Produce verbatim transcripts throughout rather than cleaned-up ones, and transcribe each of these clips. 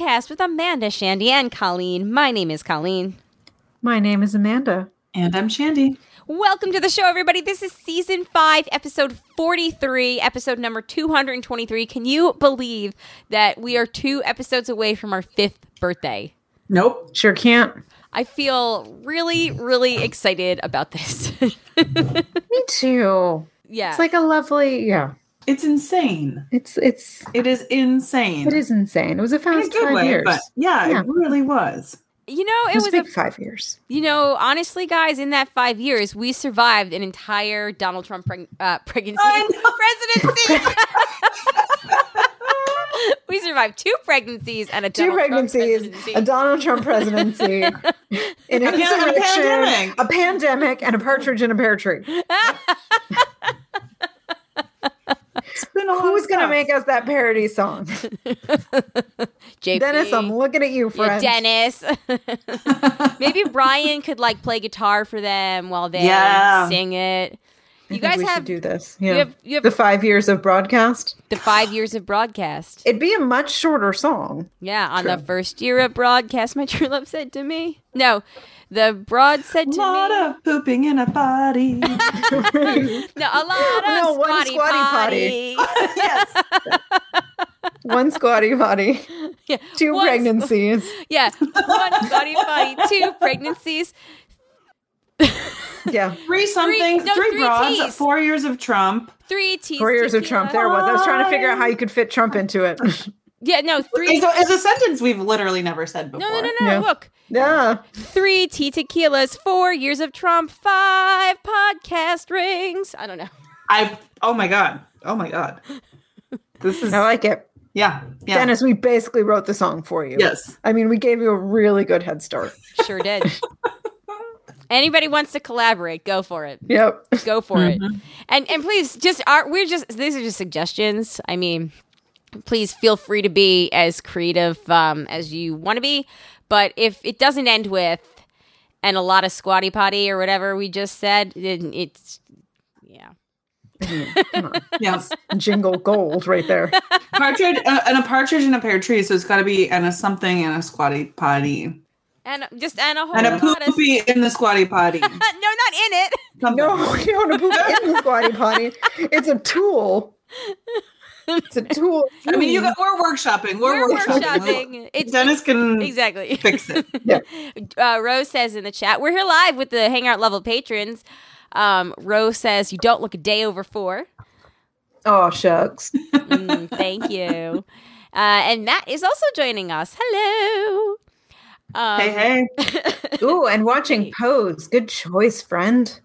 Broadcast with Amanda, Shandy, and Colleen. My name is Colleen. My name is Amanda. And I'm Shandy. Welcome to the show, everybody. This is season five, episode forty-three, episode number two hundred twenty-three. Can you believe that we are two episodes away from our fifth birthday? Nope. Sure can't. I feel really, really excited about this. Me too. Yeah. It's like a lovely, yeah. It's insane. It's, it's, It is insane. it is insane. It was a In a fast good five way, years. but yeah, Yeah. it really was. You know, it, It was, was a big a, five years. you know, honestly, guys, in that five years, we survived an entire Donald Trump preg- uh, pregnancy, presidency. We survived two pregnancies and a Two Donald pregnancies, Trump presidency. a Donald Trump presidency, an pan- a insurrection, pandemic. a pandemic, and a partridge in a pear tree. It's been a lot Who's of going to stuff. make us that parody song? J P. Dennis, I'm looking at you, Yeah, friend. Dennis. Maybe Brian could like play guitar for them while they Yeah. sing it. I You think guys we have should do this. Yeah. have- you have- the five years of broadcast. the five years of broadcast. It'd be a much shorter song. Yeah, on True. the first year of broadcast, my true love said to me. No, the broad said A to lot me. of pooping in a body. No, a lot of No, one squatty, squatty potty. Yes. One squatty potty, Yeah, two one- pregnancies. Yeah, one squatty potty, two pregnancies. Yeah. Three something, Three- no, three, three broads, Ts. four years of Trump. Three teas. Four years of tequila. Trump. There it was. I was trying to figure out how you could fit Trump into it. Yeah, no, three. It's a, it's a sentence we've literally never said before. No, no, no, no. Yeah. Look, Yeah. three tea tequilas, four years of Trump, five podcast rings. I don't know. I. Oh my god. Oh my god. This is. I like it. Yeah. Yeah. Dennis, we basically wrote the song for you. Yes. I mean, we gave you a really good head start. Sure did. Anybody wants to collaborate, go for it. Yep. Go for it. And and please, just our we're just these are just suggestions. I mean, please feel free to be as creative um, as you want to be. But if it doesn't end with and a lot of squatty potty or whatever we just said, then it's yeah. Come on. Yes. Jingle gold right there. Partridge uh, and a partridge in a pear tree. So it's got to be and a something and a squatty potty And just and a whole and a lot of poopy in the squatty potty. no, not in it. Something. No, you don't want to poop in the squatty potty. It's a tool. It's a tool. I mean, you got, we're workshopping. We're, We're workshopping. workshopping. It's Dennis can exactly. fix it. Yeah. Uh, Rose says in the chat, we're here live with the Hangout level patrons. Um, Rose says, you don't look a day over four. Oh, shucks. Mm, thank you. Uh, and Matt is also joining us. Hello. Um, Hey, hey. Ooh, and watching Pose. Good choice, friend.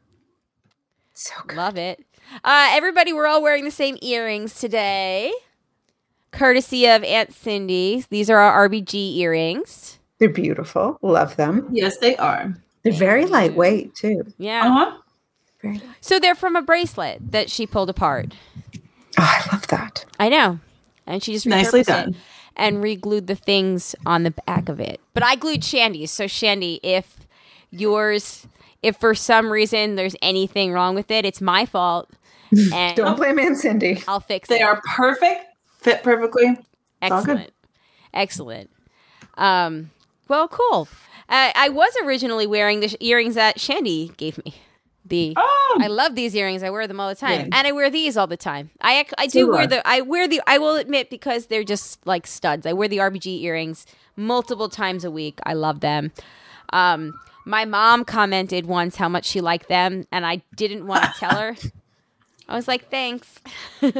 So good. Love it. Uh, everybody, we're all wearing the same earrings today, courtesy of Aunt Cindy. These are our R B G earrings. They're beautiful. Love them. Yes, they are. They're very lightweight, too. Yeah. Uh-huh. Very light. So they're from a bracelet that she pulled apart. Oh, I love that. I know. And she just Nicely repurposed done. it and re-glued the things on the back of it. But I glued Shandy's. So Shandy, if yours, if for some reason there's anything wrong with it, it's my fault. And Don't blame Aunt Cindy. I'll fix They it. are perfect. Fit perfectly. all good. Excellent. Excellent. Um, well, cool. Uh, I was originally wearing the sh- earrings that Shandy gave me. The Oh, I love these earrings. I wear them all the time, Yeah. and I wear these all the time. I ac- I So do do wear I. the I wear the I will admit because they're just like studs. I wear the R B G earrings multiple times a week. I love them. Um, my mom commented once how much she liked them, and I didn't want to tell her. I was like, thanks. should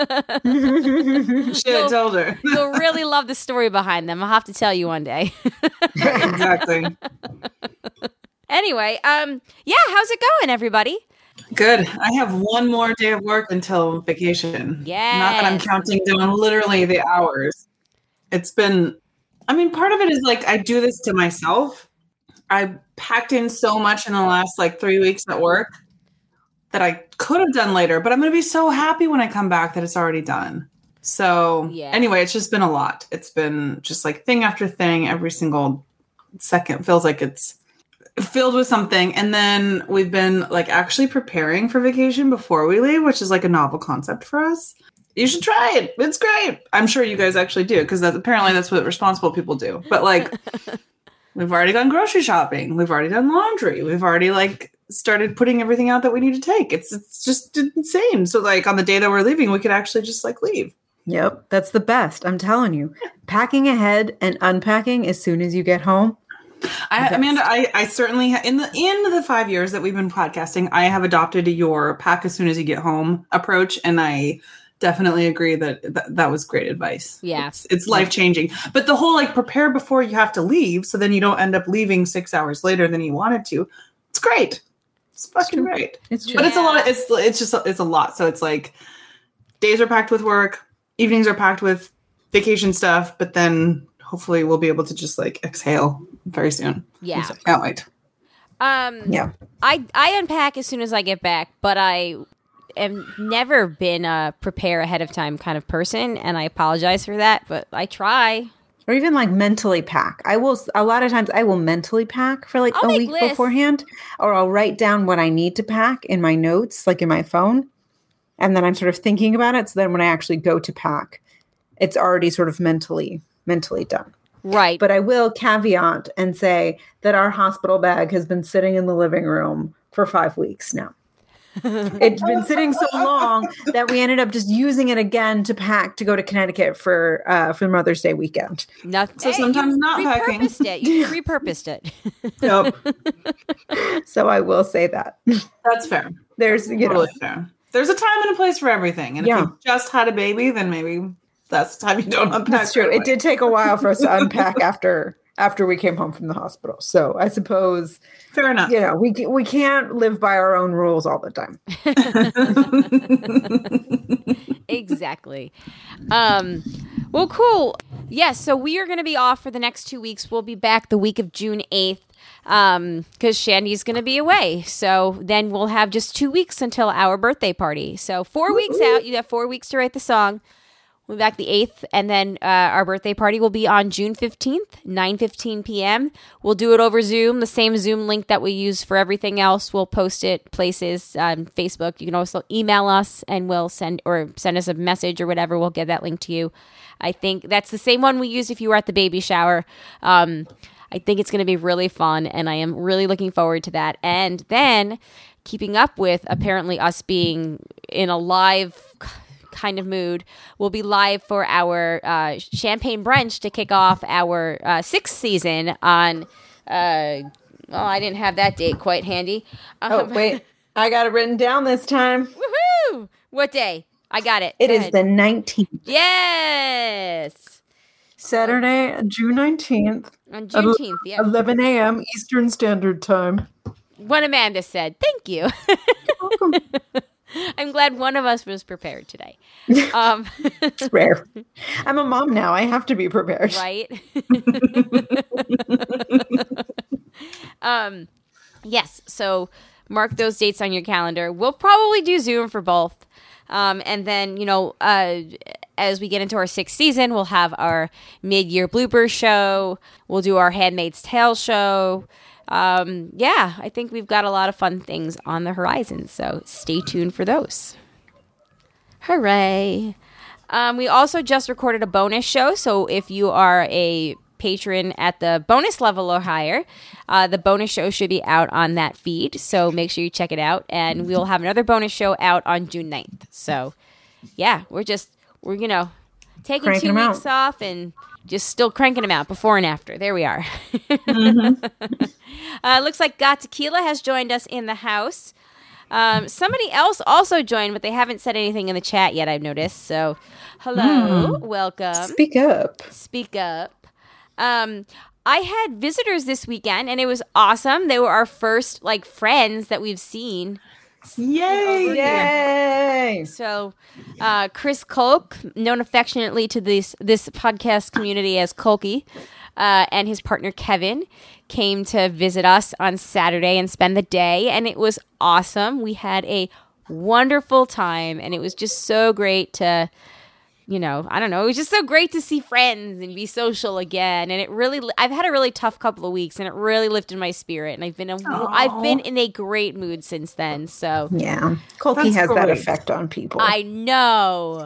have told her. You'll really love the story behind them. I'll have to tell you one day. Exactly. Anyway, um, yeah, how's it going, everybody? Good. I have one more day of work until vacation. Yes. Not that I'm counting down literally the hours. It's been, I mean, part of it is like I do this to myself. I packed in so much in the last like three weeks at work that I could have done later, but I'm going to be so happy when I come back that it's already done. So Yeah. anyway, it's just been a lot. It's been just like thing after thing. Every single second feels like it's filled with something. And then we've been like actually preparing for vacation before we leave, which is like a novel concept for us. You should try it. It's great. I'm sure you guys actually do because that's apparently that's what responsible people do. But like, we've already gone grocery shopping. We've already done laundry. We've already like started putting everything out that we need to take. It's it's just insane. So like on the day that we're leaving, we could actually just like leave. Yep, that's the best. I'm telling you, packing ahead and unpacking as soon as you get home. I, Amanda, I, I certainly ha- in the in the five years that we've been podcasting, I have adopted your pack as soon as you get home approach, and I definitely agree that th- that was great advice. Yeah, it's, it's life changing. But the whole like prepare before you have to leave, so then you don't end up leaving six hours later than you wanted to. It's great. It's fucking it's great. It's true. But it's a lot. It's it's just it's a lot. So it's like days are packed with work. Evenings are packed with vacation stuff, but then hopefully we'll be able to just like exhale very soon. Yeah. So, can't wait. Um, yeah. I, I unpack as soon as I get back, but I have never been a prepare ahead of time kind of person, and I apologize for that, but I try. Or even like mentally pack. I will, a lot of times I will mentally pack for like I'll a make week lists. beforehand, or I'll write down what I need to pack in my notes, like in my phone. And then I'm sort of thinking about it. So then when I actually go to pack, it's already sort of mentally, mentally done. Right. But I will caveat and say that our hospital bag has been sitting in the living room for five weeks now. It's been sitting so long that we ended up just using it again to pack to go to Connecticut for uh, for Mother's Day weekend. Nothing. So sometimes you not packing. repurposed it. You repurposed it. Yep. So I will say that. That's fair. There's, you know, Totally fair. There's a time and a place for everything. And Yeah. if you just had a baby, then maybe that's the time you don't unpack. that's true. right It away. did take a while for us to unpack after after we came home from the hospital. So I suppose, Fair enough. you know, we we can't live by our own rules all the time. Exactly. Um, well, cool. Yes, so we are going to be off for the next two weeks. We'll be back the week of June eighth um, because Shandy's going to be away. So then we'll have just two weeks until our birthday party. So four weeks out. You have four weeks to write the song. We'll be back the eighth, and then uh, our birthday party will be on June fifteenth, nine fifteen p.m. We'll do it over Zoom, the same Zoom link that we use for everything else. We'll post it places, um, Facebook. You can also email us, and we'll send or send us a message or whatever. We'll get that link to you. I think that's the same one we used if you were at the baby shower. Um, I think it's going to be really fun, and I am really looking forward to that. And then keeping up with apparently us being in a live kind of mood, we'll be live for our uh, champagne brunch to kick off our uh, sixth season on. Uh, oh, I didn't have that date quite handy. Um, Oh, wait. I got it written down this time. Woohoo! What day? I got it. It Go is ahead. the nineteenth. Yes. Saturday, June nineteenth. On Juneteenth, yeah. eleven a.m. Eastern Standard Time. What Amanda said. Thank you. Welcome. I'm glad one of us was prepared today. Um, It's rare. I'm a mom now. I have to be prepared. right? um, yes. So mark those dates on your calendar. We'll probably do Zoom for both. Um, and then, you know, uh, as we get into our sixth season, we'll have our mid-year blooper show. We'll do our Handmaid's Tale show. Um, yeah, I think we've got a lot of fun things on the horizon. So stay tuned for those. Hooray. Um, we also just recorded a bonus show. So if you are a patron at the bonus level or higher, uh, the bonus show should be out on that feed. So make sure you check it out. And we'll have another bonus show out on June ninth. So yeah, we're just, we're, you know, taking Cranking two them weeks off and just still cranking them out before and after. There we are. Mm-hmm. uh, looks like Got Tequila has joined us in the house. Um, somebody else also joined, but they haven't said anything in the chat yet, I've noticed. So, hello, Mm. welcome. Speak up. Speak up. Um, I had visitors this weekend, and it was awesome. They were our first, like, friends that we've seen. Yay! Yay! So, uh, Chris Kolk, known affectionately to this this podcast community as Kolky, uh, and his partner Kevin came to visit us on Saturday and spend the day, and it was awesome. We had a wonderful time, and it was just so great to, you know, I don't know, it was just so great to see friends and be social again. And it really, I've had a really tough couple of weeks, and it really lifted my spirit. And I've been, a, I've been in a great mood since then. So Yeah. Colty That's has that great. effect on people. I know.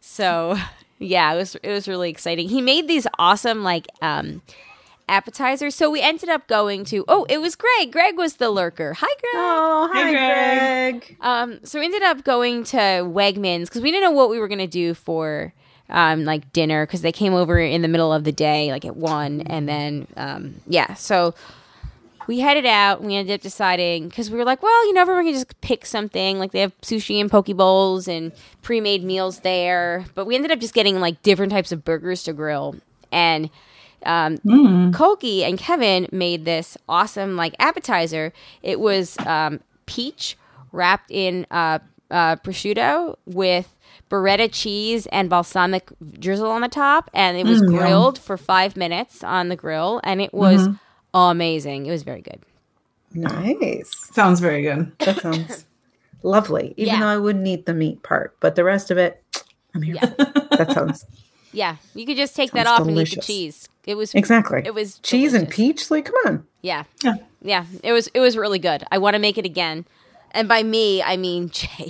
So yeah, it was it was really exciting. He made these awesome like um, appetizers. So we ended up going to. Oh, it was Greg. Greg was the lurker. Hi, Greg. Oh, hi, Hey, Greg. Greg. Um, so we ended up going to Wegmans because we didn't know what we were gonna do for um like dinner because they came over in the middle of the day, like at one, and then um yeah, so. We headed out. We ended up deciding because we were like, well, you know, everyone can just pick something. Like they have sushi and poke bowls and pre-made meals there. But we ended up just getting like different types of burgers to grill. And um, Mm. Koki and Kevin made this awesome like appetizer. It was um, peach wrapped in uh, uh, prosciutto with burrata cheese and balsamic drizzle on the top. And it was Mm, yum. grilled for five minutes on the grill. And it was amazing. It was very good. Nice. Sounds very good. That sounds lovely. Even Yeah. though I wouldn't eat the meat part, but the rest of it, I'm here. Yeah. That sounds Yeah, you could just take that Sounds off and eat the delicious. cheese. It was exactly. It was cheese and delicious. peach. Like, come on. Yeah, Yeah. yeah. It was it was really good. I want to make it again, and by me I mean Jay.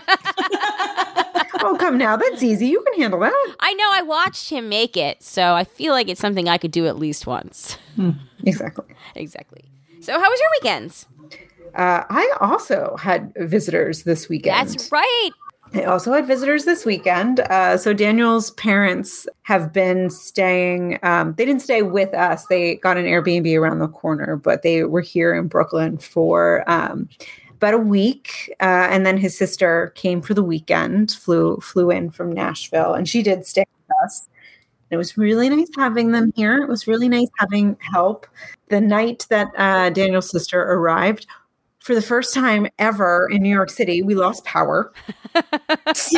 Oh, come now. That's easy. You can handle that. I know I watched him make it, so I feel like it's something I could do at least once. Exactly. Exactly. So, how was your weekends? Uh, I also had visitors this weekend. That's right. I also had visitors this weekend. Uh, so Daniel's parents have been staying. Um, they didn't stay with us. They got an Airbnb around the corner, but they were here in Brooklyn for um, about a week. Uh, and then his sister came for the weekend, flew flew in from Nashville, and she did stay with us. It was really nice having them here. It was really nice having help. The night that uh, Daniel's sister arrived, for the first time ever in New York City, we lost power. So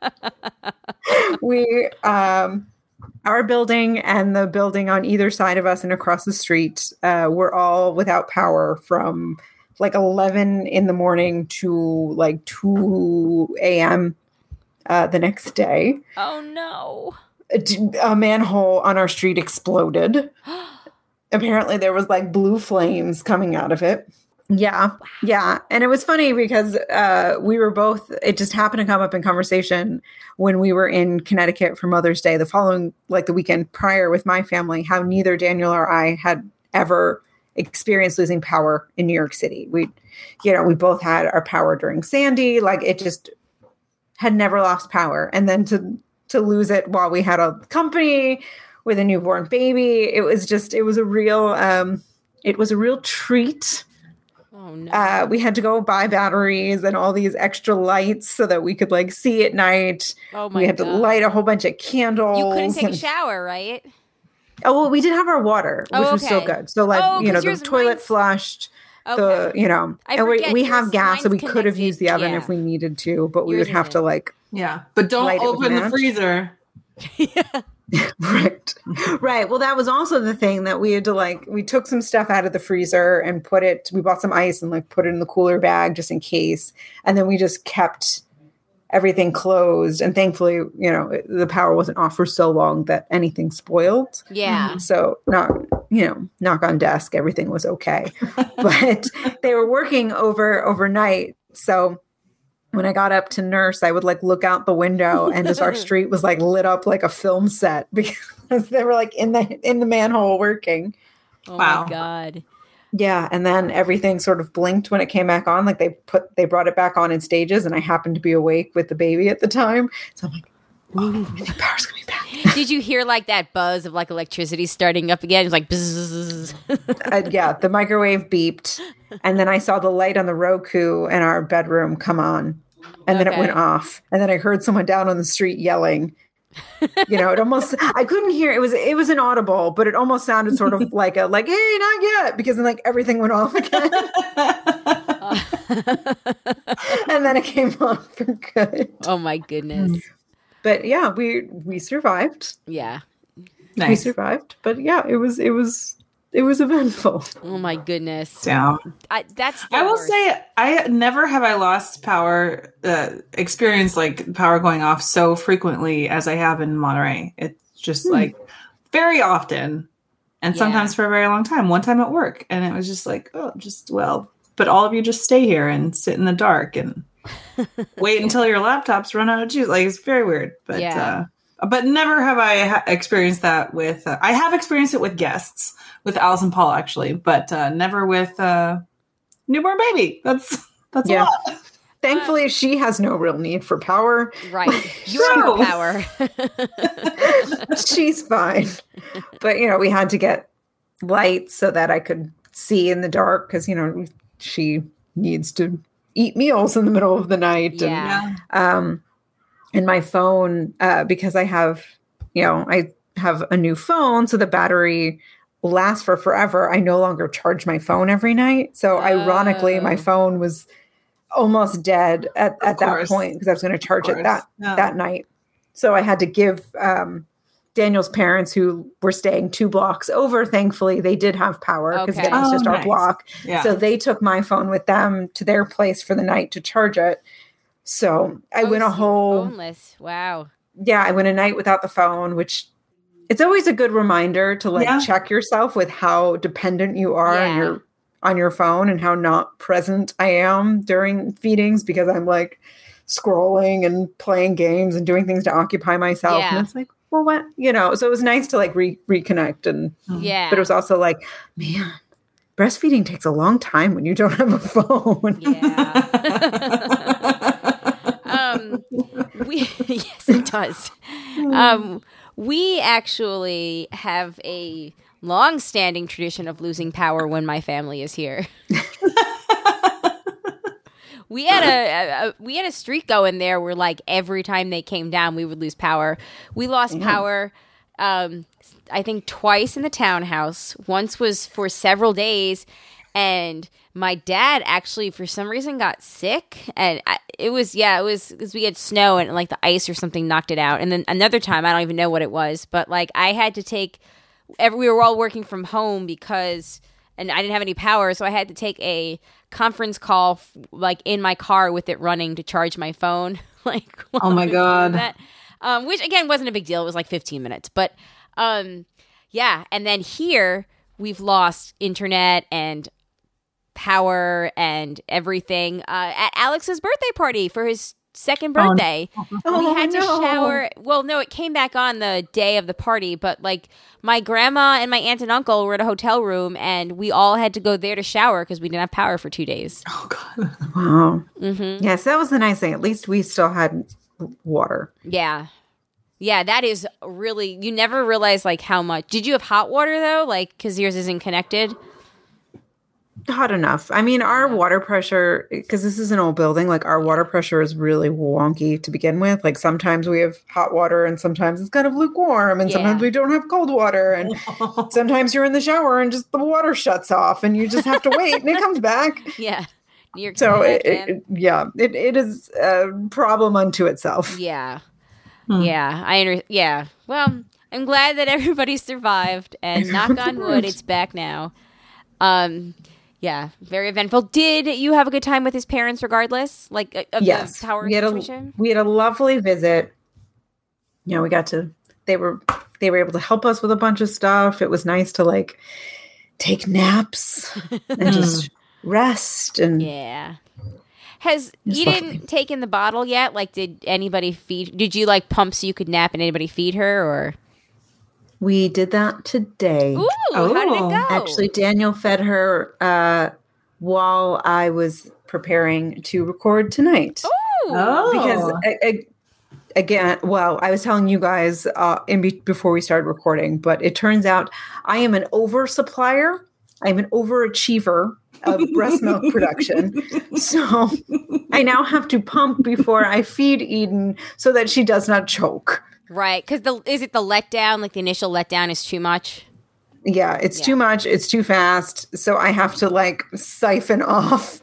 we, um, our building and the building on either side of us and across the street uh, were all without power from like eleven in the morning to like two a.m. Uh, the next day. Oh no. A, a manhole on our street exploded. Apparently there was like blue flames coming out of it. Yeah. Yeah. And it was funny because uh, we were both, it just happened to come up in conversation when we were in Connecticut for Mother's Day, the following, like the weekend prior with my family, how neither Daniel or I had ever experienced losing power in New York City. We, you know, we both had our power during Sandy. Like it just had never lost power. And then to, to lose it while we had a company with a newborn baby, it was just, it was a real, um, it was a real treat. Oh no. Uh, we had to go buy batteries and all these extra lights so that we could like see at night. Oh my we had God. to light a whole bunch of candles. You couldn't take a and- shower, right? Oh, well, we did have our water, which Oh, was still okay. good. So like, Oh, you know, 'cause the yours- toilet mine's- flushed. Okay. The, you know, I and we, forget we yours- have gas, so we mine's could have used the connected, oven yeah. if we needed to, but we Yours would have to isn't. like, Yeah. But don't Light it with open the match. freezer. right, right. Well, that was also the thing that we had to like, we took some stuff out of the freezer and put it, we bought some ice and like put it in the cooler bag just in case. And then we just kept everything closed. And thankfully, you know, it- the power wasn't off for so long that anything spoiled. Yeah. So not, you know, knock on desk, everything was okay. But they were working over overnight. So when I got up to nurse, I would like look out the window and just our street was like lit up like a film set because they were like in the in the manhole working. Oh Wow. my God. Yeah. And then everything sort of blinked when it came back on. Like they put they brought it back on in stages and I happened to be awake with the baby at the time. So I'm like, oh, I think power's coming back. Did you hear like that buzz of like electricity starting up again? It was like bzzz. uh, yeah, the microwave beeped, and then I saw the light on the Roku in our bedroom come on, and then it Okay. went off, and then I heard someone down on the street yelling. You know, it almost I couldn't hear it was it was inaudible, but it almost sounded sort of like a like hey, not yet, because then like everything went off again, and then it came on for good. Oh my goodness. But yeah, we we survived. Yeah. We Nice. survived. But yeah, it was it was it was eventful. Oh my goodness. Down. I, that's. the I will worst. say, I never have I lost power, uh, experienced like power going off so frequently as I have in Monterey. It's just like very often, and Yeah. sometimes for a very long time. One time at work, and it was just like, oh, just well, but all of you just stay here and sit in the dark, and wait until your laptops run out of juice. Like, it's very weird. But Yeah. uh, but never have I ha- experienced that with. Uh, I have experienced it with guests, with Alice and Paul actually, but uh, never with uh, newborn baby. That's that's Yeah. a lot. Thankfully, she has no real need for power. Right. You're So- her power. She's fine. But, you know, we had to get lights so that I could see in the dark because, you know, she needs to eat meals in the middle of the night. Yeah. And, um, and my phone, uh, because I have, you know, I have a new phone, so the battery lasts for forever. I no longer charge my phone every night. So ironically, my Oh. phone was almost dead at, at that course. point because I was going to charge Of it that course. Yeah. that night. So I had to give um, Daniel's parents, who were staying two blocks over, thankfully, they did have power because Okay. it was Oh, just our nice. block. Yeah. So they took my phone with them to their place for the night to charge it. So I Oh, went a so you're whole, phoneless. Wow. yeah, I went a night without the phone, which it's always a good reminder to like Yeah. check yourself with how dependent you are on Yeah. your on your phone and how not present I am during feedings because I'm like scrolling and playing games and doing things to occupy myself. Yeah. And it's like, well, what, you know, so it was nice to like re- reconnect. And, Yeah. but it was also like, man, breastfeeding takes a long time when you don't have a phone. Yeah. um, we yes, it does. Um, we actually have a long-standing tradition of losing power when my family is here. We had a, a, a we had a streak going there where like every time they came down, we would lose power. We lost Yeah. power. Um, I think twice in the townhouse. Once was for several days, and my dad actually, for some reason, got sick. And I, it was yeah, it was because we had snow and like the ice or something knocked it out. And then another time, I don't even know what it was, but like I had to take. Every, we were all working from home because, and I didn't have any power, so I had to take a conference call, f- like in my car with it running to charge my phone. like, while Oh I my was doing God. that. Um, which again wasn't a big deal. It was like fifteen minutes, but um, yeah. And then here we've lost internet and power and everything uh, at Alex's birthday party for his second Oh, birthday. Oh, we had to no. shower. Well, no, it came back on the day of the party, but like my grandma and my aunt and uncle were at a hotel room, and we all had to go there to shower because we didn't have power for two days. Oh God. Wow. Mm-hmm. Yes, that was the nice thing. At least we still had water. Yeah. Yeah, that is really, you never realize like how much. Did you have hot water though? Like, because yours isn't connected? Hot enough. I mean, our water pressure, because this is an old building, like our water pressure is really wonky to begin with. Like sometimes we have hot water and sometimes it's kind of lukewarm and sometimes Yeah. we don't have cold water. And sometimes you're in the shower and just the water shuts off and you just have to wait and it comes back. Yeah. New York So, City, it, man. it, yeah, it, it is a problem unto itself. Yeah. Hmm. Yeah. I under- Yeah. Well, I'm glad that everybody survived, and knock on wood, it's back now. Um, yeah, very eventful. Did you have a good time with his parents, regardless? Like uh, of Yes, the power we had a situation? we had a lovely visit. You know, we got to they were they were able to help us with a bunch of stuff. It was nice to like take naps and just rest and Yeah. Has It's you lovely. didn't take in the bottle yet? Like, did anybody feed? Did you like pump so you could nap, and anybody feed her? Or we did that today. ooh, how did it Oh. go? Actually, Daniel fed her uh, while I was preparing to record tonight. Ooh. Oh. Because a- a- again, well, I was telling you guys uh, in be- before we started recording, but it turns out I am an oversupplier. I'm an overachiever of breast milk production. So I now have to pump before I feed Eden so that she does not choke. Right, because the is it the letdown? Like the initial letdown is too much. Yeah, it's Yeah. too much. It's too fast. So I have to like siphon off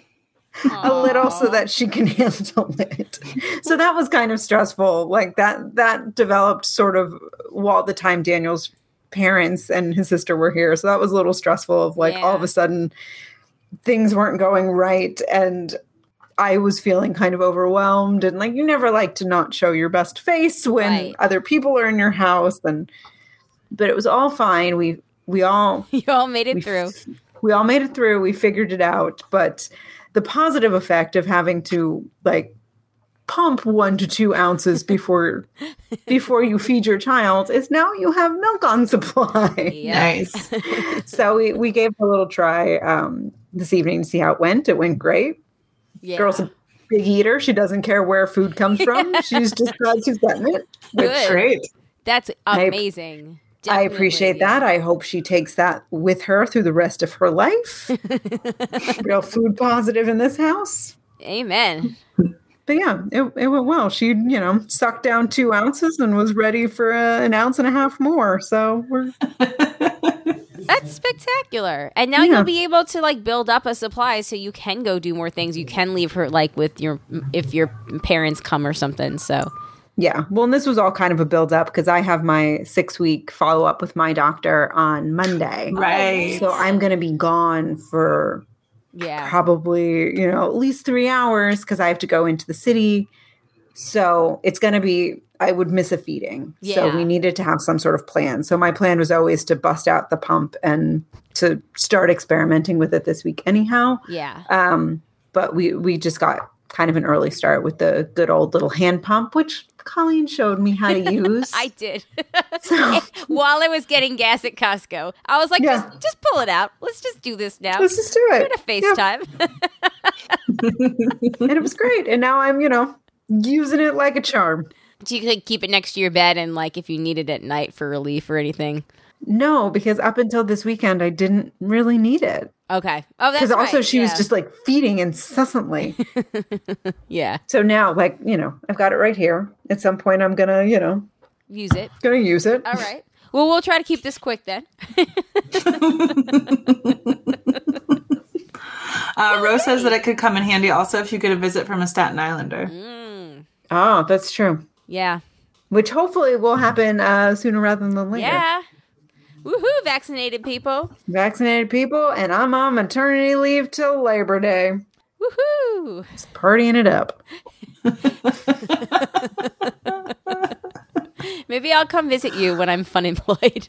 a little so that she can handle it. So that was kind of stressful. Like that that developed sort of while the time Daniel's parents and his sister were here. So that was a little stressful of like all of Yeah. a sudden things weren't going right and I was feeling kind of overwhelmed and like you never like to not show your best face when Right. other people are in your house and but it was all fine. We we all You all made it we through. f- we all made it through. We figured it out, but the positive effect of having to like pump one to two ounces before before you feed your child is now you have milk on supply. Yep. Nice. So we, we gave it a little try um, this evening to see how it went. It went great. Yeah. Girl's a big eater. She doesn't care where food comes from. She's just glad she's getting it. Good. Great. That's amazing. I Definitely, appreciate yeah. that. I hope she takes that with her through the rest of her life. Real food positive in this house. Amen. But yeah, it, it went well. She, you know, sucked down two ounces and was ready for uh, an ounce and a half more. So we're That's spectacular. And now Yeah. you'll be able to like build up a supply so you can go do more things. You can leave her like with your if your parents come or something. So yeah. Well, and this was all kind of a build up because I have my six week follow up with my doctor on Monday. Right. So I'm going to be gone for yeah. probably, you know, at least three hours because I have to go into the city. So it's going to be, I would miss a feeding. So Yeah. we needed to have some sort of plan. So my plan was always to bust out the pump and to start experimenting with it this week anyhow. Yeah. Um, but we, we just got kind of an early start with the good old little hand pump, which Colleen showed me how to use. I did. So- While I was getting gas at Costco, I was like, Yeah. just, just pull it out. Let's just do this now. Let's just do Do it. a FaceTime. And it was great. And now I'm, you know, using it like a charm. Do you like, keep it next to your bed and like if you need it at night for relief or anything? No, because up until this weekend, I didn't really need it. Okay. Oh, that's Because also right. she was Yeah. just like feeding incessantly. Yeah. So now, like, you know, I've got it right here. At some point, I'm going to, you know, Use it. going to use it. All right. Well, we'll try to keep this quick then. Uh, Rose says that it could come in handy also if you get a visit from a Staten Islander. Mm. Oh, that's true. Yeah. Which hopefully will happen uh, sooner rather than later. Yeah. Woohoo, vaccinated people. Vaccinated people, and I'm on maternity leave till Labor Day. Woohoo. Just partying it up. Maybe I'll come visit you when I'm fun employed.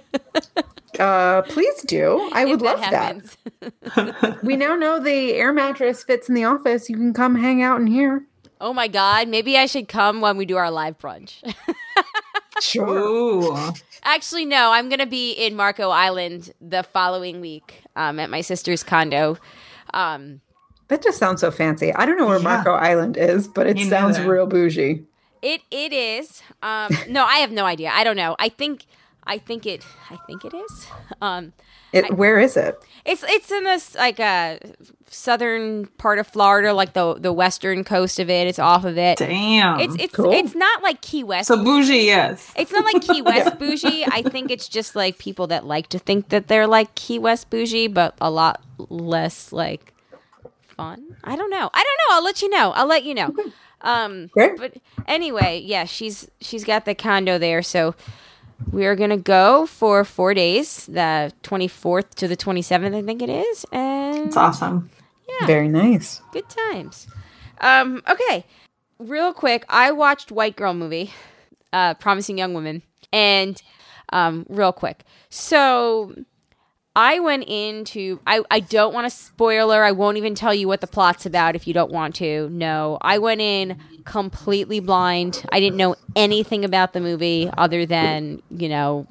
Uh, please do. I would If love happens. that. We now know the air mattress fits in the office. You can come hang out in here. Oh my God. Maybe I should come when we do our live brunch. Sure. Ooh. Actually, no, I'm going to be in Marco Island the following week um, at my sister's condo. Um, That just sounds so fancy. I don't know where Yeah. Marco Island is, but it Me sounds neither. real bougie. it It is. Um, no, I have no idea. I don't know. I think... I think it. I think it is. Um, It, where is it? it's it's in this like uh, southern part of Florida, like the the western coast of it. It's off of it. Damn. It's it's Cool. it's not like Key West. so bougie, yes. It's not like Key West bougie. I think it's just like people that like to think that they're like Key West bougie, but a lot less like fun. I don't know. I don't know. I'll let you know. I'll let you know. Um, Great. but anyway, yeah, she's she's got the condo there, so we are gonna go for four days, the twenty-fourth to the twenty-seventh, I think it is, and It's awesome. yeah, Very nice. good times. Um, okay, real quick, I watched White Girl Movie, uh, Promising Young Woman, and um, real quick, so I went into I I don't want to spoiler. I won't even tell you what the plot's about if you don't want to. No, I went in completely blind. I didn't know anything about the movie other than you know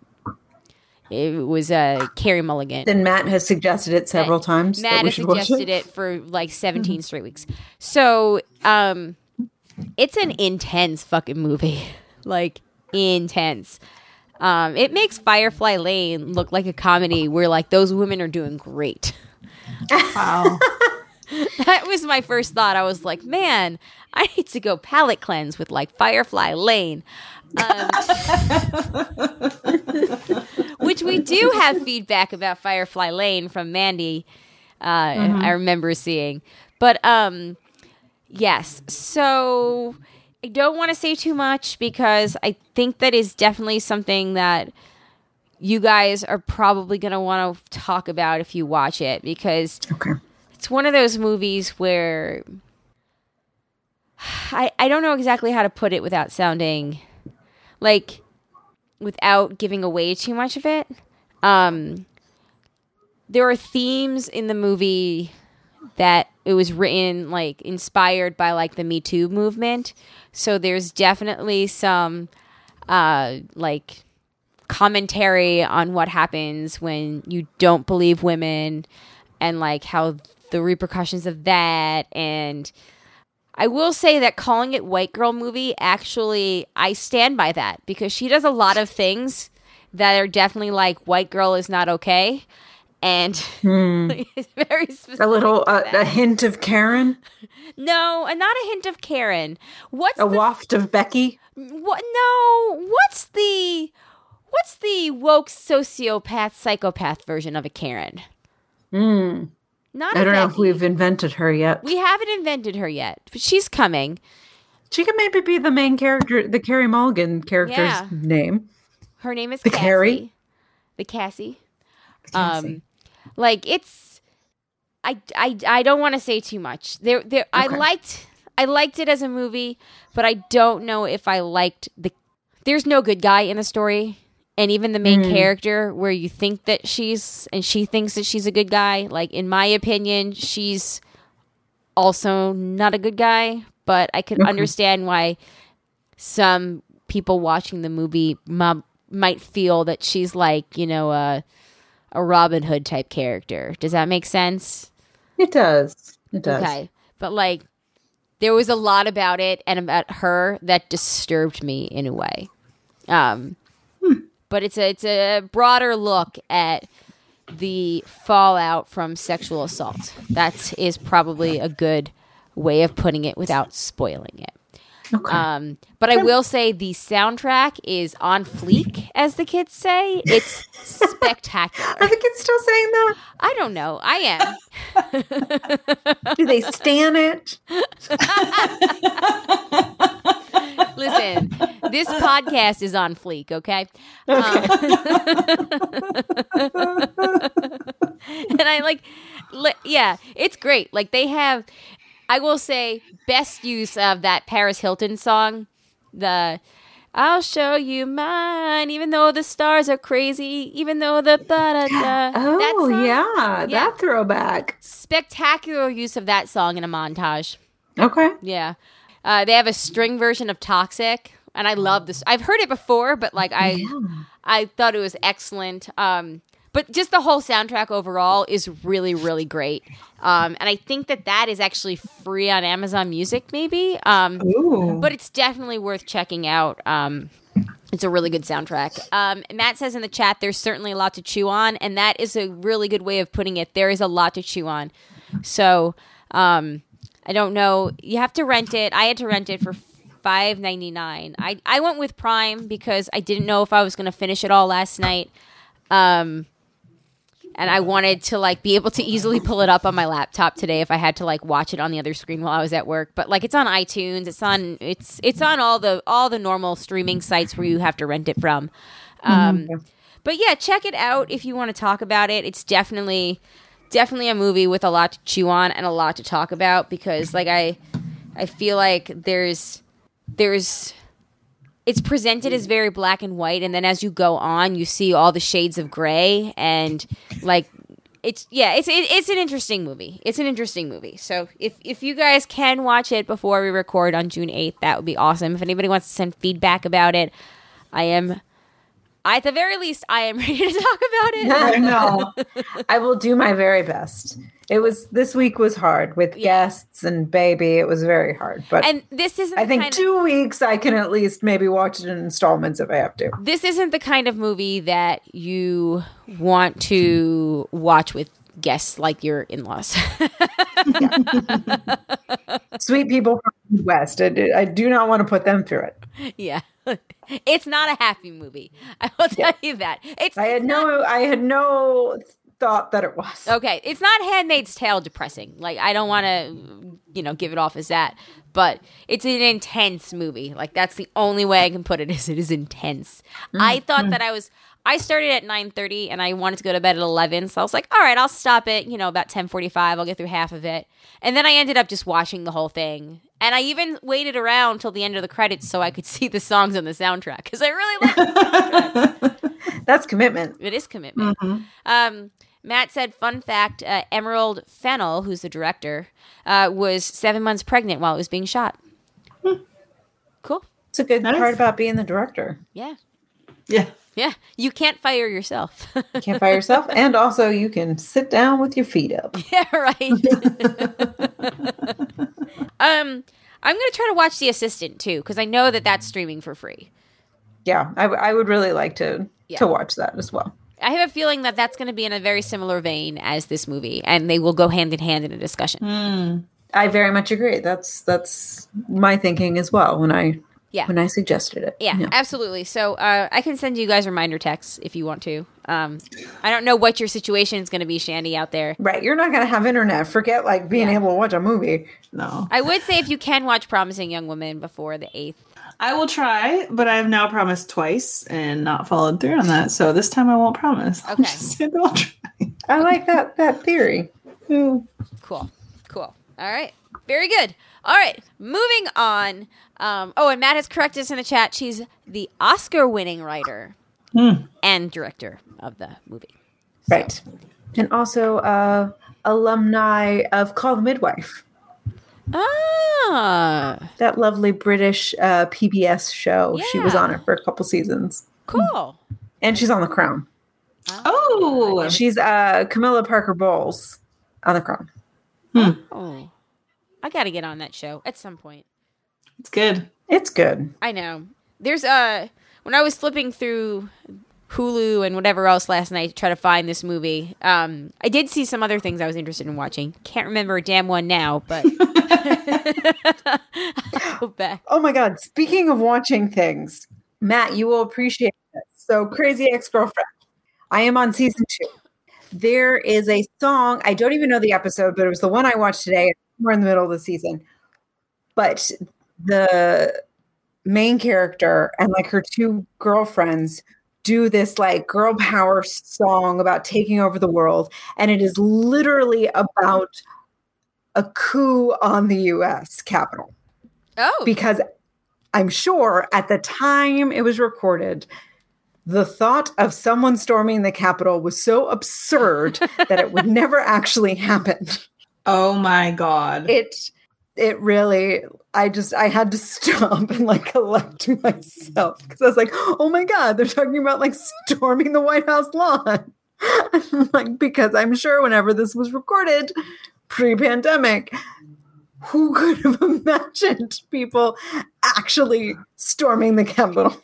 it was uh, Carey Mulligan. Then Matt has suggested it several times. that Matt we has should watch suggested it for like seventeen straight weeks. So, um, it's an intense fucking movie. Like, intense. Um, it makes Firefly Lane look like a comedy where, like, those women are doing great. Wow. That was my first thought. I was like, man, I need to go palate cleanse with, like, Firefly Lane. Um, which we do have feedback about Firefly Lane from Mandy. Uh, Mm-hmm. I remember seeing, but um, yes. So I don't want to say too much because I think that is definitely something that you guys are probably going to want to talk about if you watch it, because Okay. it's one of those movies where I I don't know exactly how to put it without sounding like without giving away too much of it. Um, there are themes in the movie that it was written like inspired by like the Me Too movement. So there's definitely some uh, like commentary on what happens when you don't believe women and like how the repercussions of that. And I will say that calling it white girl movie, actually, I stand by that because she does a lot of things that are definitely like white girl is not okay. And Hmm. it's very specific. A little, to uh, that. a hint of Karen, No, and not a hint of Karen. What's a the waft of Becky. what? No, what's the what's the woke sociopath psychopath version of a Karen? Hmm. Not. I a don't know if Becky. we've invented her yet. We haven't invented her yet, but she's coming. She could maybe be the main character, the Carrie Mulligan character's Yeah. name. Her name is The Cassie. Carrie? The Cassie. Cassie. Um, like it's, I, I, I don't want to say too much. There, there. I Okay. liked, I liked it as a movie, but I don't know if I liked the. There's no good guy in the story, and even the main Mm. character, where you think that she's and she thinks that she's a good guy. Like in my opinion, she's also not a good guy. But I could Okay. understand why some people watching the movie m- might feel that she's like, you know, a a Robin Hood type character. Does that make sense? It does. It does. Okay. But like there was a lot about it and about her that disturbed me in a way. Um but it's a it's a broader look at the fallout from sexual assault. That is probably a good way of putting it without spoiling it. Okay. Um, but I will say the soundtrack is on fleek, as the kids say. It's spectacular. Are the kids still saying that? I don't know. I am. Do they stan it? Listen, this podcast is on fleek, okay? Um, and I like, li- yeah, it's great. Like they have, I will say, best use of that Paris Hilton song, the I'll show you mine, even though the stars are crazy, even though the ba-da-da. Oh, That song, yeah, that throwback. spectacular use of that song in a montage. Okay. Yeah. Uh, they have a string version of Toxic, and I love this. I've heard it before, but like I Yeah. I thought it was excellent. Um, but just the whole soundtrack overall is really, really great. Um, and I think that that is actually free on Amazon Music, maybe. Um, Ooh. but it's definitely worth checking out. Um, it's a really good soundtrack. Um, Matt says in the chat, there's certainly a lot to chew on, and that is a really good way of putting it. There is a lot to chew on. So um, I don't know. You have to rent it. I had to rent it for five ninety-nine. I I went with Prime because I didn't know if I was going to finish it all last night. Um, and I wanted to like be able to easily pull it up on my laptop today if I had to like watch it on the other screen while I was at work. But like it's on iTunes, it's on it's it's on all the all the normal streaming sites where you have to rent it from. Um, Mhm. But yeah, check it out if you want to talk about it. It's definitely definitely a movie with a lot to chew on and a lot to talk about because like I I feel like there's there's it's presented as very black and white, and then as you go on you see all the shades of gray, and like it's yeah it's it, it's an interesting movie it's an interesting movie so if if you guys can watch it before we record on June eighth, that would be awesome. If anybody wants to send feedback about it, I am at the very least I am ready to talk about it. I know. I will do my very best. It was this week was hard with Yeah. guests and baby. It was very hard, but And this isn't I the think kind of- two weeks I can at least maybe watch it in installments if I have to. this isn't the kind of movie that you want to watch with guests like your in-laws. Sweet people from the West. I do, I do not want to put them through it. Yeah. It's not a happy movie. I will tell you that. It's I had it's not- no I had no thought that it was. Okay, it's not Handmaid's Tale depressing. Like I don't want to you know, give it off as that, but it's an intense movie. Like that's the only way I can put it is it is intense. I thought that I was I started at nine thirty and I wanted to go to bed at eleven, so I was like, all right, I'll stop it, you know, about ten forty-five. I'll get through half of it. And then I ended up just watching the whole thing. And I even waited around till the end of the credits so I could see the songs on the soundtrack because I really like the soundtrack. That's commitment. It is commitment. Mhm. Um, Matt said, fun fact, uh, Emerald Fennell, who's the director, uh, was seven months pregnant while it was being shot. Hmm. Cool. It's a good Nice. part about being the director. Yeah. Yeah. Yeah. You can't fire yourself. You can't fire yourself. And also you can sit down with your feet up. Yeah, right. um, I'm going to try to watch The Assistant, too, because I know that that's streaming for free. Yeah, I, w- I would really like to Yeah. to watch that as well. I have a feeling that that's going to be in a very similar vein as this movie, and they will go hand in hand in a discussion. Mm. I very much agree. That's that's my thinking as well when I Yeah. when I suggested it. Yeah, absolutely. So uh, I can send you guys reminder texts if you want to. Um, I don't know what your situation is going to be, Shandy, out there. Right. You're not going to have internet. Forget like being Yeah. able to watch a movie. No. I would say if you can watch Promising Young Woman before the eighth. I will try, but I have now promised twice and not followed through on that. So this time I won't promise. I'll Okay. just say that I'll try. I like that that theory. Mm. Cool. Cool. All right. Very good. All right. Moving on. Um, oh, and Matt has corrected us in the chat. She's the Oscar-winning writer Mm. and director of the movie. Right. And also uh, alumni of Call the Midwife, Ah, that lovely British uh, P B S show. She was Yeah. on it for a couple seasons. cool. And she's on The Crown. Oh. She's uh, Camilla Parker Bowles on The Crown. Oh, I got to get on that show at some point. It's good. It's good. I know. There's uh when I was flipping through Hulu and whatever else last night to try to find this movie, um, I did see some other things I was interested in watching. Can't remember a damn one now, but I'll go back. Oh my God. Speaking of watching things, Matt, you will appreciate this. So, Crazy Ex-Girlfriend. I am on season two. There is a song. I don't even know the episode, but it was the one I watched today. We're in the middle of the season. But the main character and like her two girlfriends do this like girl power song about taking over the world. And it is literally about a coup on the U S Capitol. Oh, Because I'm sure at the time it was recorded, the thought of someone storming the Capitol was so absurd that it would never actually happen. Oh my God. It it really, I just, I had to stop and like collect myself because I was like, oh my God, they're talking about like storming the White House lawn. Like, because I'm sure whenever this was recorded pre-pandemic, who could have imagined people actually storming the Capitol?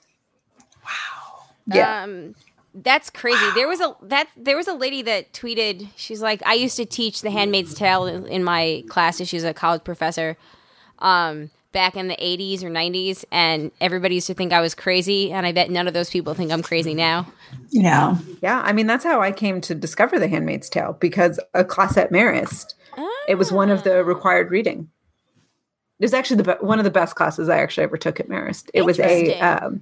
Yeah. Um, that's crazy. There was a that there was a lady that tweeted. She's like, I used to teach The Handmaid's Tale in, in my classes. She's a college professor. Um, back in the eighties or nineties, and everybody used to think I was crazy. And I bet none of those people think I'm crazy now. Yeah. Yeah, I mean, that's how I came to discover The Handmaid's Tale, because a class at Marist, it was one of the required reading. It was actually the be- one of the best classes I actually ever took at Marist. It was a Interesting. um,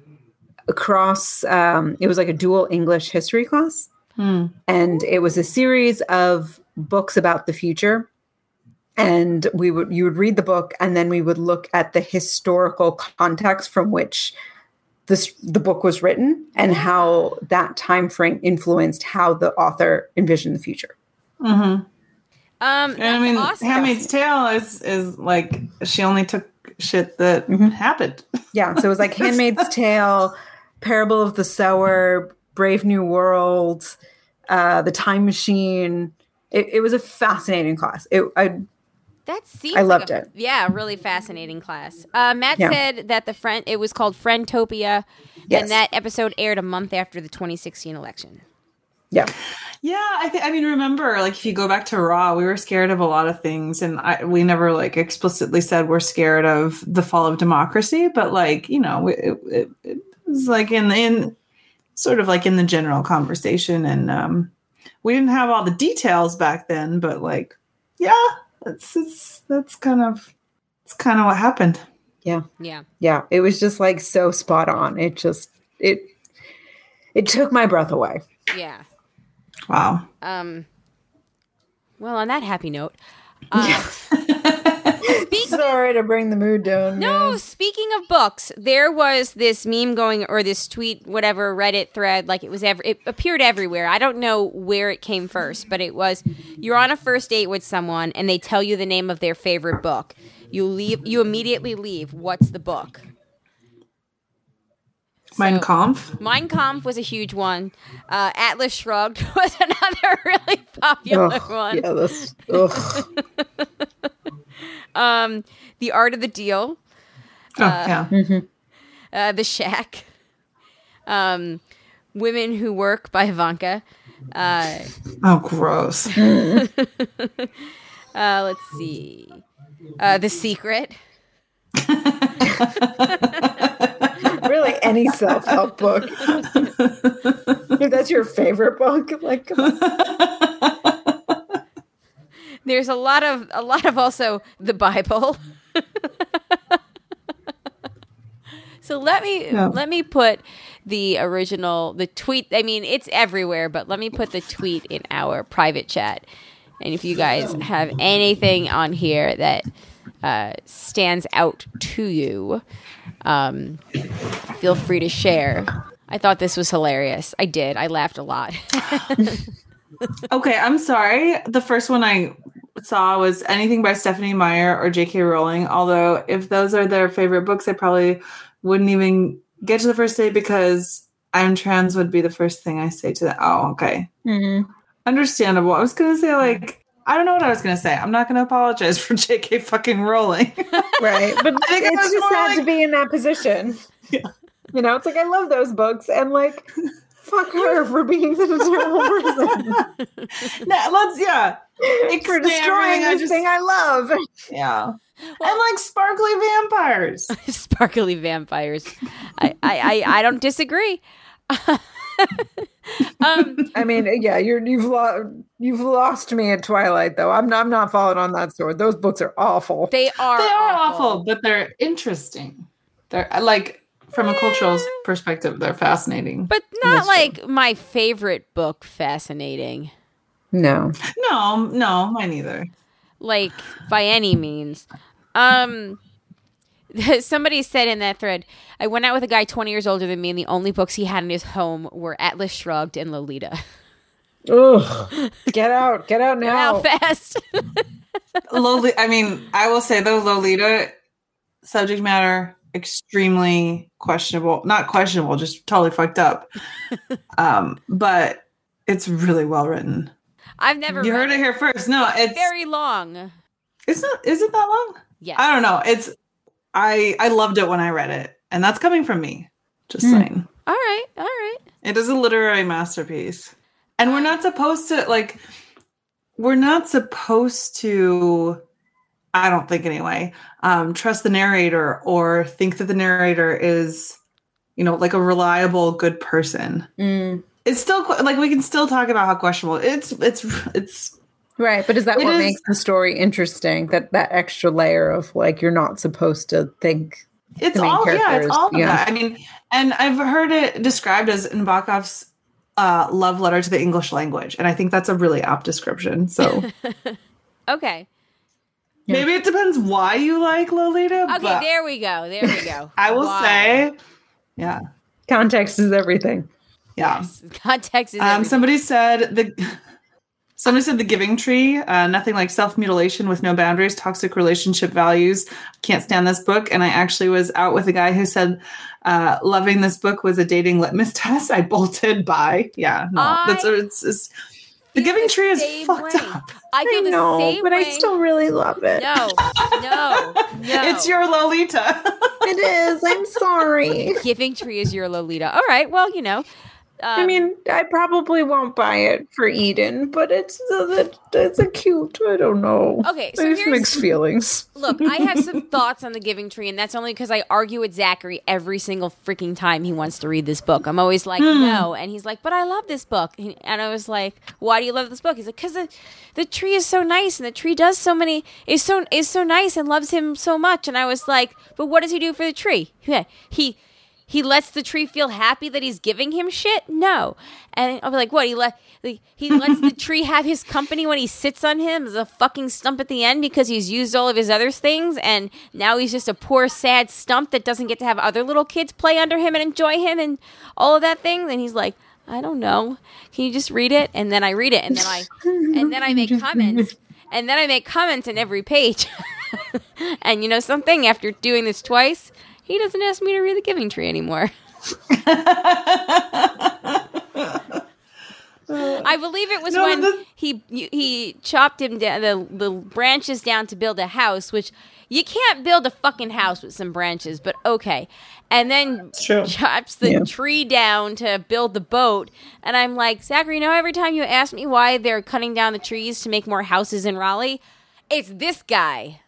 across, um, it was like a dual English history class. Hmm. And it was a series of books about the future. And we would you would read the book, and then we would look at the historical context from which this the book was written and how that time frame influenced how the author envisioned the future. Mm-hmm. Um, And I mean, awesome. Handmaid's Tale is is like she only took shit that Mhm. happened. Yeah, so it was like Handmaid's Tale, Parable of the Sower, Brave New World, uh, The Time Machine. It, it was a fascinating class. It, I That seems I like loved a- it. Yeah, really fascinating class. Uh, Matt Yeah. said that the friend it was called Friendtopia, Yes. and that episode aired a month after the twenty sixteen election. yeah. Yeah, I think. I mean, remember, like if you go back to Raw, we were scared of a lot of things, and I, we never like explicitly said we're scared of the fall of democracy. But like, you know, it, it, it was like in in sort of like in the general conversation, and um, we didn't have all the details back then. But like, yeah, that's it's that's kind of it's kind of what happened. Yeah. Yeah. Yeah. It was just like so spot on. It just it it took my breath away. Yeah. Wow. Um. Well, on that happy note, uh, speak- sorry to bring the mood down. No, guys. speaking of books, there was this meme going, or this tweet, whatever, Reddit thread, like it was ever, it appeared everywhere. I don't know where it came first, but it was, you're on a first date with someone and they tell you the name of their favorite book. You leave, you immediately leave. What's the book? Mein So- Kampf. Mein Kampf was a huge one. Uh, Atlas Shrugged was another really popular Ugh, one. Yeah, that's. Ugh. Um, The Art of the Deal. Oh, yeah. Uh, The Shack. Um, Women Who Work by Ivanka. Uh, Oh, gross. uh, let's see. Uh, The Secret. Really, any self-help book. If that's your favorite book, like, come on. There's a lot of a lot of also the Bible. So let me Yeah. let me put the original the tweet. I mean, it's everywhere, but let me put the tweet in our private chat. And if you guys have anything on here that uh, stands out to you, um, feel free to share. I thought this was hilarious. I did. I laughed a lot. Okay, I'm sorry. The first one I saw was anything by Stephanie Meyer or J K. Rowling. Although, if those are their favorite books, I probably wouldn't even get to the first date because I'm trans would be the first thing I say to them. Oh, okay. Mm-hmm. Understandable. I was going to say, like, I don't know what I was going to say. I'm not going to apologize for J K fucking Rowling. Right, but I think it it's was just more sad like- to be in that position. Yeah. You know, it's like I love those books, and like, fuck her for being such a terrible person. No, let's, yeah. For Extend destroying everything I this just- thing I love. Yeah. And like sparkly vampires. Sparkly vampires. I, I, I, I don't disagree. um, I mean, yeah, you're you've lost you've lost me at Twilight, though. I'm not, I'm not following on that sword. Those books are awful. they are They are awful. awful, but they're interesting. They're like from a cultural perspective, they're fascinating. But not That's like my favorite book fascinating. No, no, no, mine either. Like by any means. Um somebody said in that thread, I went out with a guy twenty years older than me, and the only books he had in his home were Atlas Shrugged and Lolita. ugh, get out, get out now. How fast? Lolita, I mean, I will say though, Lolita subject matter extremely questionable. Not questionable, just totally fucked up. Um, but it's really well written. I've never You read heard it here first. No, it's very long. It's not. Is it that long? Yes. I don't know. It's. I I loved it when I read it, and that's coming from me. Just Hmm. saying. All right. All right. It is a literary masterpiece. And we're not supposed to, like, we're not supposed to, I don't think anyway, um, trust the narrator or think that the narrator is, you know, like a reliable, good person. Mm. It's still, que- like, we can still talk about how questionable it's, it's, it's, Right, but is that It what is- makes the story interesting? That that extra layer of like you're not supposed to think. it's The main all, yeah, characters, it's all of yeah. that. I mean, and I've heard it described as Nabokov's uh, love letter to the English language. And I think that's a really apt description. So Okay. Yeah. maybe it depends why you like Lolita. Okay, but there we go. There we go. I will Wow. say, yeah, Context is everything. yeah. Yes. Context is Um, everything. somebody said the somebody said the Giving Tree. Uh, nothing like self mutilation with no boundaries, toxic relationship values. Can't stand this book. And I actually was out with a guy who said uh, loving this book was a dating litmus test. I bolted by. Yeah, no, I that's it's, it's the feel Giving the Tree is same fucked way. up. I feel I the know, same but way. I still really love it. No, no, no. It's your Lolita. It is. I'm sorry. Giving Tree is your Lolita. All right. Well, you know. Um, I mean, I probably won't buy it for Eden, but it's uh, it's a cute. I don't know. Okay, so I have here's- mixed feelings. look, I have some thoughts on the Giving Tree, and that's only because I argue with Zachary every single freaking time he wants to read this book. I'm always like, no, and he's like, but I love this book, and I was like, why do you love this book? He's like, because the, the tree is so nice, and the tree does so many is so is so nice and loves him so much, and I was like, but what does he do for the tree? Yeah, he. he lets the tree feel happy that he's giving him shit? No. And I'll be like, what? He let like, he lets the tree have his company when he sits on him as a fucking stump at the end because he's used all of his other things, and now he's just a poor, sad stump that doesn't get to have other little kids play under him and enjoy him and all of that thing. And he's like, I don't know. Can you just read it? And then I read it, and then I and then I make comments, and then I make comments in every page. And you know something? After doing this twice, he doesn't ask me to read The Giving Tree anymore. I believe it was no, when the- he he chopped him down the, the branches down to build a house, which you can't build a fucking house with some branches, but okay. And then chops the yeah. tree down to build the boat. And I'm like, Zachary, you know, every time you ask me why they're cutting down the trees to make more houses in Raleigh, it's this guy.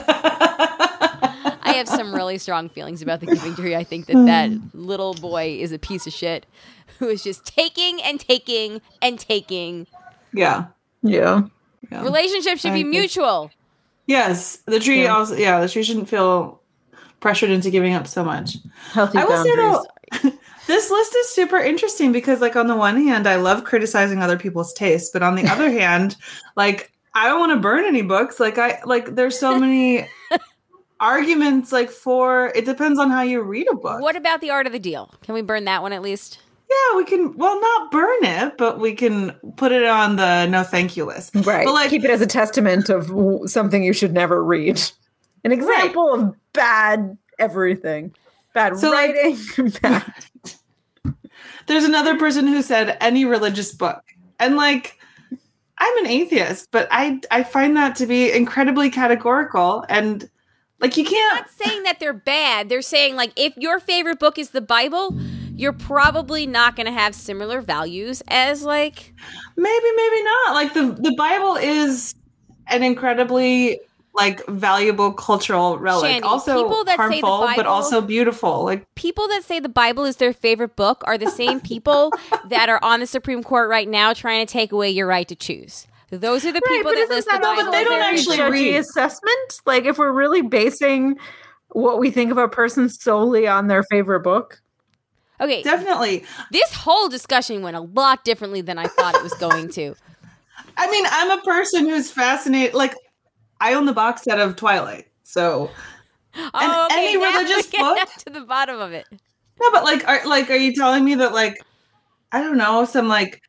I have some really strong feelings about The Giving Tree. I think that that little boy is a piece of shit who is just taking and taking and taking. Yeah. Yeah. yeah. Relationships should I be think. mutual. Yes. The tree yeah. also, yeah, the tree shouldn't feel pressured into giving up so much. Healthy I will boundaries. say though, this list is super interesting because, like, on the one hand, I love criticizing other people's tastes, but on the other hand, like, I don't want to burn any books. Like I like there's so many arguments like for it depends on how you read a book. What about The Art of the Deal? Can we burn that one at least? Yeah, we can well not burn it, but we can put it on the no thank you list. Right. But like, keep it as a testament of something you should never read. An example right. of bad everything. Bad so writing. Like, bad. There's another person who said any religious book. And like I'm an atheist, but I I find that to be incredibly categorical, and like you can't. They're not saying that they're bad. They're saying like if your favorite book is the Bible, you're probably not going to have similar values as like maybe maybe not. Like the the Bible is an incredibly like valuable cultural relic, Shandy, also people that harmful say the Bible, but also beautiful. Like people that say the Bible is their favorite book are the same people that are on the Supreme Court right now trying to take away your right to choose. Those are the right, people that list the Bible. But they don't actually read assessment. Like if we're really basing what we think of a person solely on their favorite book. Okay, definitely. This whole discussion went a lot differently than I thought it was going to. I mean, I'm a person who's fascinated. Like, I own the box set of Twilight, so oh, okay, any religious book to the bottom of it. No, but like, are like, are you telling me that like, I don't know, some like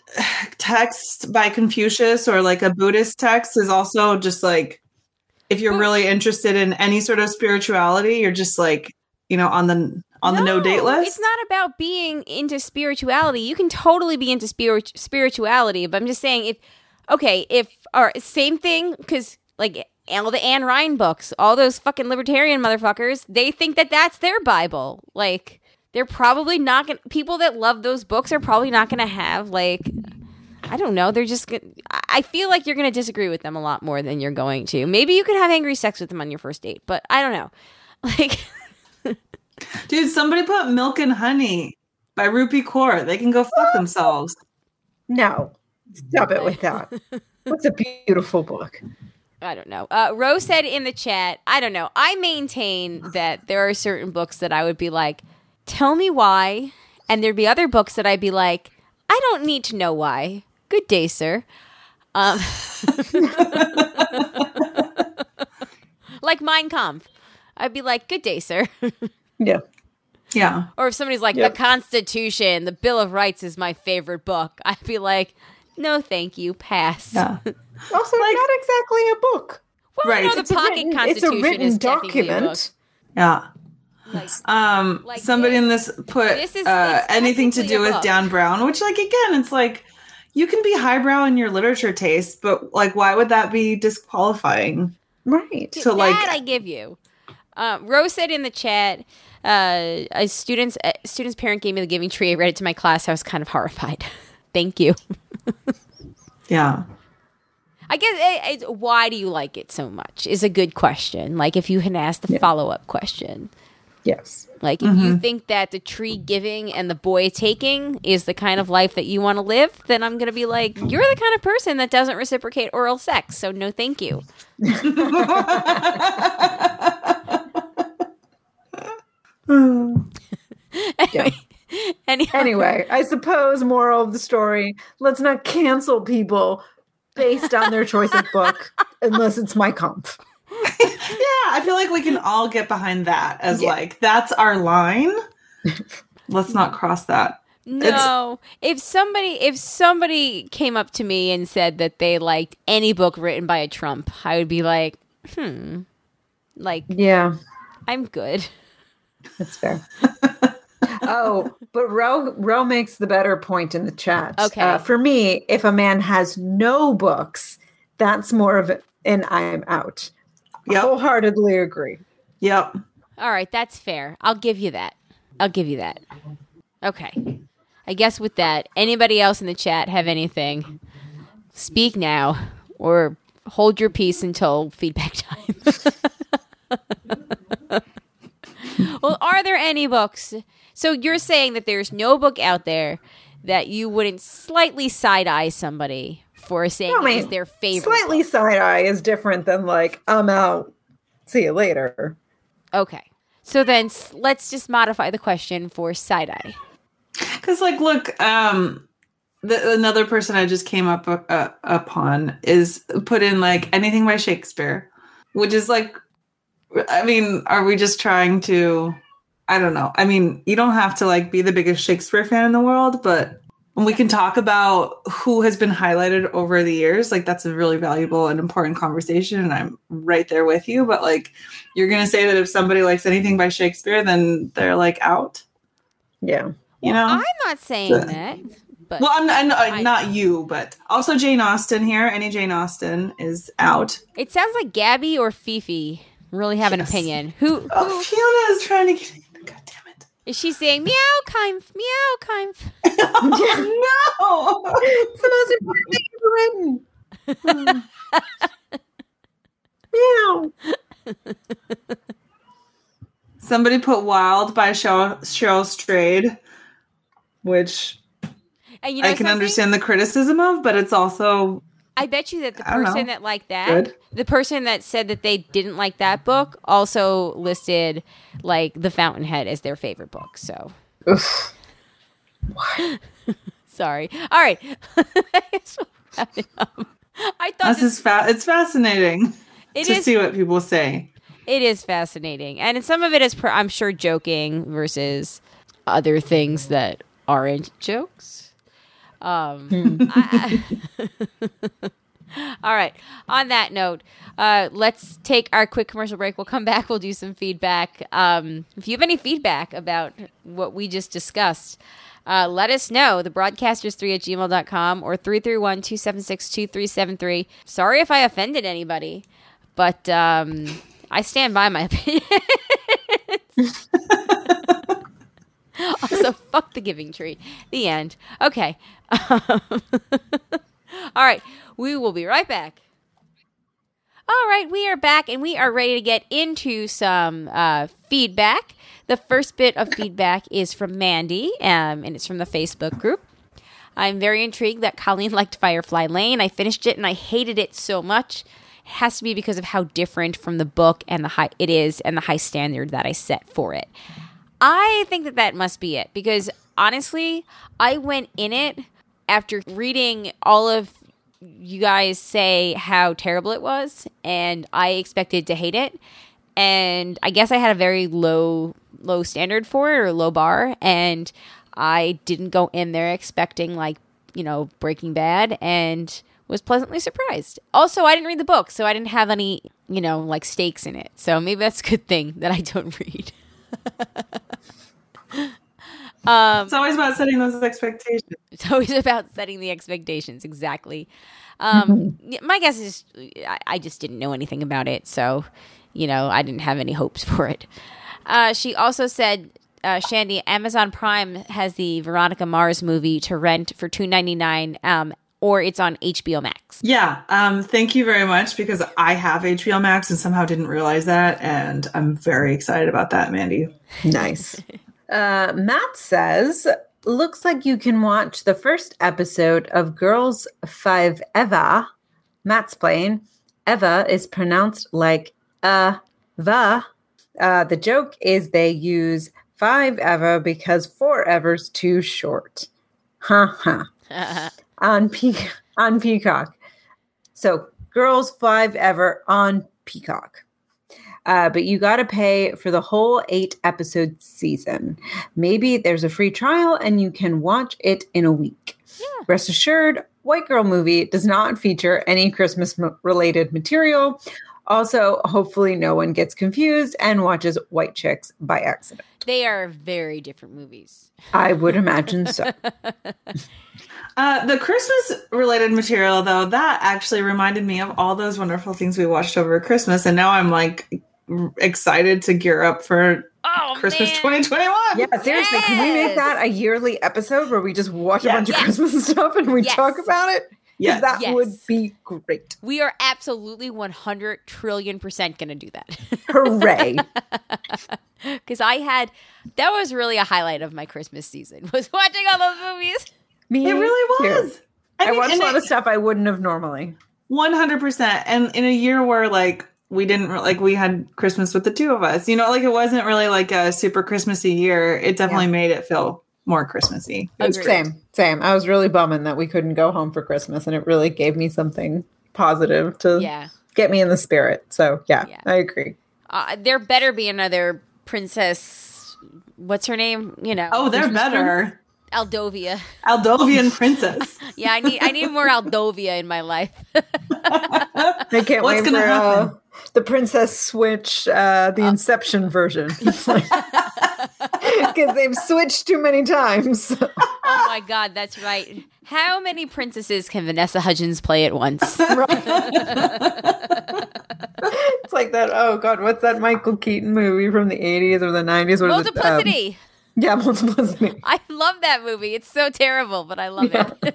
text by Confucius or like a Buddhist text is also just like, if you're really interested in any sort of spirituality, you're just like, you know, on the on no, the no date list? It's not about being into spirituality. You can totally be into spirit spirituality, but I'm just saying if okay, if or same thing because like all the Anne Ryan books, all those fucking libertarian motherfuckers, they think that that's their Bible. Like they're probably not going to people that love those books are probably not going to have like I don't know. They're just gonna, I feel like you're going to disagree with them a lot more than you're going to. Maybe you could have angry sex with them on your first date, but I don't know. Like dude, somebody put Milk and Honey by Rupi Kaur. They can go fuck themselves. No. Stop it with that. What's a beautiful book? I don't know. Uh, Rose said in the chat, I don't know. I maintain that there are certain books that I would be like, tell me why. And there'd be other books that I'd be like, I don't need to know why. Good day, sir. Um, like Mein Kampf. I'd be like, good day, sir. Yeah. Yeah. Or if somebody's like, yep. The Constitution, the Bill of Rights is my favorite book. I'd be like, no, thank you. Pass. Yeah. Also, like, not exactly a book. Well, right. I know the it's Pocket written, Constitution it's a written is document. Yeah. Like, um, like somebody this, in this put this is, uh, anything to do with Dan Brown, which, like, again, it's like you can be highbrow in your literature taste, but like, why would that be disqualifying? Right. To that like, I give you. Uh, Rose said in the chat, uh, a student's a student's parent gave me The Giving Tree. I read it to my class. I was kind of horrified. Thank you. Yeah. I guess it, it, why do you like it so much is a good question. Like if you had asked the yeah. follow-up question. Yes. Like if mm-hmm. you think that the tree giving and the boy taking is the kind of life that you want to live, then I'm going to be like, you're the kind of person that doesn't reciprocate oral sex. So no, thank you. Any- Anyway, I suppose moral of the story, let's not cancel people based on their choice of book unless it's Mein Kampf. Yeah, I feel like we can all get behind that as yeah. like, that's our line. Let's not cross that. No. It's- if somebody if somebody came up to me and said that they liked any book written by a Trump, I would be like, hmm. Like, yeah. I'm good. That's fair. Oh, but Ro Ro makes the better point in the chat. Okay. Uh, for me, if a man has no books, that's more of an I'm out. Yep. Wholeheartedly agree. Yep. All right, that's fair. I'll give you that. I'll give you that. Okay. I guess with that, anybody else in the chat have anything? Speak now or hold your peace until feedback time. Well, are there any books? So you're saying that there's no book out there that you wouldn't slightly side-eye somebody for saying I mean, it is their favorite Slightly book? side-eye is different than like, I'm out. See you later. Okay. So then s- let's just modify the question for side-eye. Because, like, look, um, the, another person I just came up uh, upon is put in, like, anything by Shakespeare, which is, like, I mean, are we just trying to, I don't know. I mean, you don't have to, like, be the biggest Shakespeare fan in the world, but we can talk about who has been highlighted over the years. Like, that's a really valuable and important conversation, and I'm right there with you. But, like, you're going to say that if somebody likes anything by Shakespeare, then they're, like, out? Yeah. You know? I'm not saying So- that. But Well, I'm, I'm, I- not you, but also Jane Austen here. Any Jane Austen is out. it sounds like Gabby or Fifi really have an Yes. opinion. Who, who Oh, Fiona is trying to get in. God damn it. is she saying? Meow, Kainf, meow, Kainf. No. It's the most important thing you've written. Meow. Somebody put Wild by Cheryl, Cheryl Strayed, which And you know I can something? understand the criticism of, but it's also I bet you that the I don't person know. that liked that, Good. the person that said that they didn't like that book, also listed like The Fountainhead as their favorite book. So, Oof. sorry. All right. I thought this is fa- it's fascinating it to is see what people say. it is fascinating, and some of it is, per, I'm sure, joking versus other things that aren't jokes. Um, I, all right. On that note, uh, let's take our quick commercial break. We'll come back. We'll do some feedback. Um, if you have any feedback about what we just discussed, uh, let us know. The broadcasters three at gmail dot com or three three one, two seven six, two three seven three. Sorry if I offended anybody, but um, I stand by my opinion. Also, fuck the Giving Tree. The end. Okay. Um, all right. We will be right back. All right. We are back and we are ready to get into some uh, feedback. The first bit of feedback is from Mandy, um, and it's from the Facebook group. I'm very intrigued that Colleen liked Firefly Lane. I finished it and I hated it so much. It has to be because of how different from the book and the high it is and the high standard that I set for it. I think that that must be it because honestly, I went in it after reading all of you guys say how terrible it was, and I expected to hate it. And I guess I had a very low low standard for it or low bar, and I didn't go in there expecting like, you know, Breaking Bad, and was pleasantly surprised. Also, I didn't read the book, so I didn't have any, you know, like stakes in it. So maybe that's a good thing that I don't read. um, It's always about setting those expectations. It's always about setting the expectations. Exactly. Um, my guess is I, I just didn't know anything about it. So, you know, I didn't have any hopes for it. Uh, she also said, uh, Shandy, Amazon Prime has the Veronica Mars movie to rent for two ninety-nine, um, or it's on H B O Max. Yeah. Um, thank you very much because I have H B O Max and somehow didn't realize that. And I'm very excited about that, Mandy. Nice. uh, Matt says, looks like you can watch the first episode of Girls Five Eva. Matt's playing. Eva is pronounced like uh, va. Uh, the joke is they use five ever because forever's too short. Ha ha. on, Pe- on Peacock. So, Girls five ever on Peacock. Uh, but you got to pay for the whole eight episode season. Maybe there's a free trial and you can watch it in a week. Yeah. Rest assured, White Girl Movie does not feature any Christmas m- related material. Also, hopefully no one gets confused and watches White Chicks by accident. They are very different movies. I would imagine so. Uh, the Christmas-related material, though, that actually reminded me of all those wonderful things we watched over Christmas, and now I'm, like, r- excited to gear up for oh, Christmas man. twenty twenty-one. Yeah, seriously, Yes. can we make that a yearly episode where we just watch Yes. a bunch of Yes. Christmas stuff and we Yes. talk about it? 'Cause Yes. that Yes. would be great. We are absolutely one hundred trillion percent going to do that. Hooray. Because I had, that was really a highlight of my Christmas season, was watching all those movies. Me It really too. was. I, mean, watched a and lot it- of stuff I wouldn't have normally. one hundred percent. And in a year where, like, we didn't, re- like, we had Christmas with the two of us. You know, like, it wasn't really, like, a super Christmassy year. It definitely Yeah. made it feel more Christmassy. It was Agreed. great. Same, same. I was really bumming that we couldn't go home for Christmas, and it really gave me something positive to Yeah. get me in the spirit. So, yeah, Yeah. I agree. Uh, there better be another princess, what's her name? You know. Oh, they're Christmas better. Aldovia. Aldovian princess. Yeah, I need I need more Aldovia in my life. I can't What's wait gonna for uh, happen? the Princess Switch, uh, the Inception version. Because they've switched too many times. Oh my god, that's right. How many princesses can Vanessa Hudgens play at once? It's like that. Oh God, what's that Michael Keaton movie from the eighties or the nineties? What is it? Um, Multiplicity. yeah, Multiplicity. I love that movie. It's so terrible, but I love Yeah. it.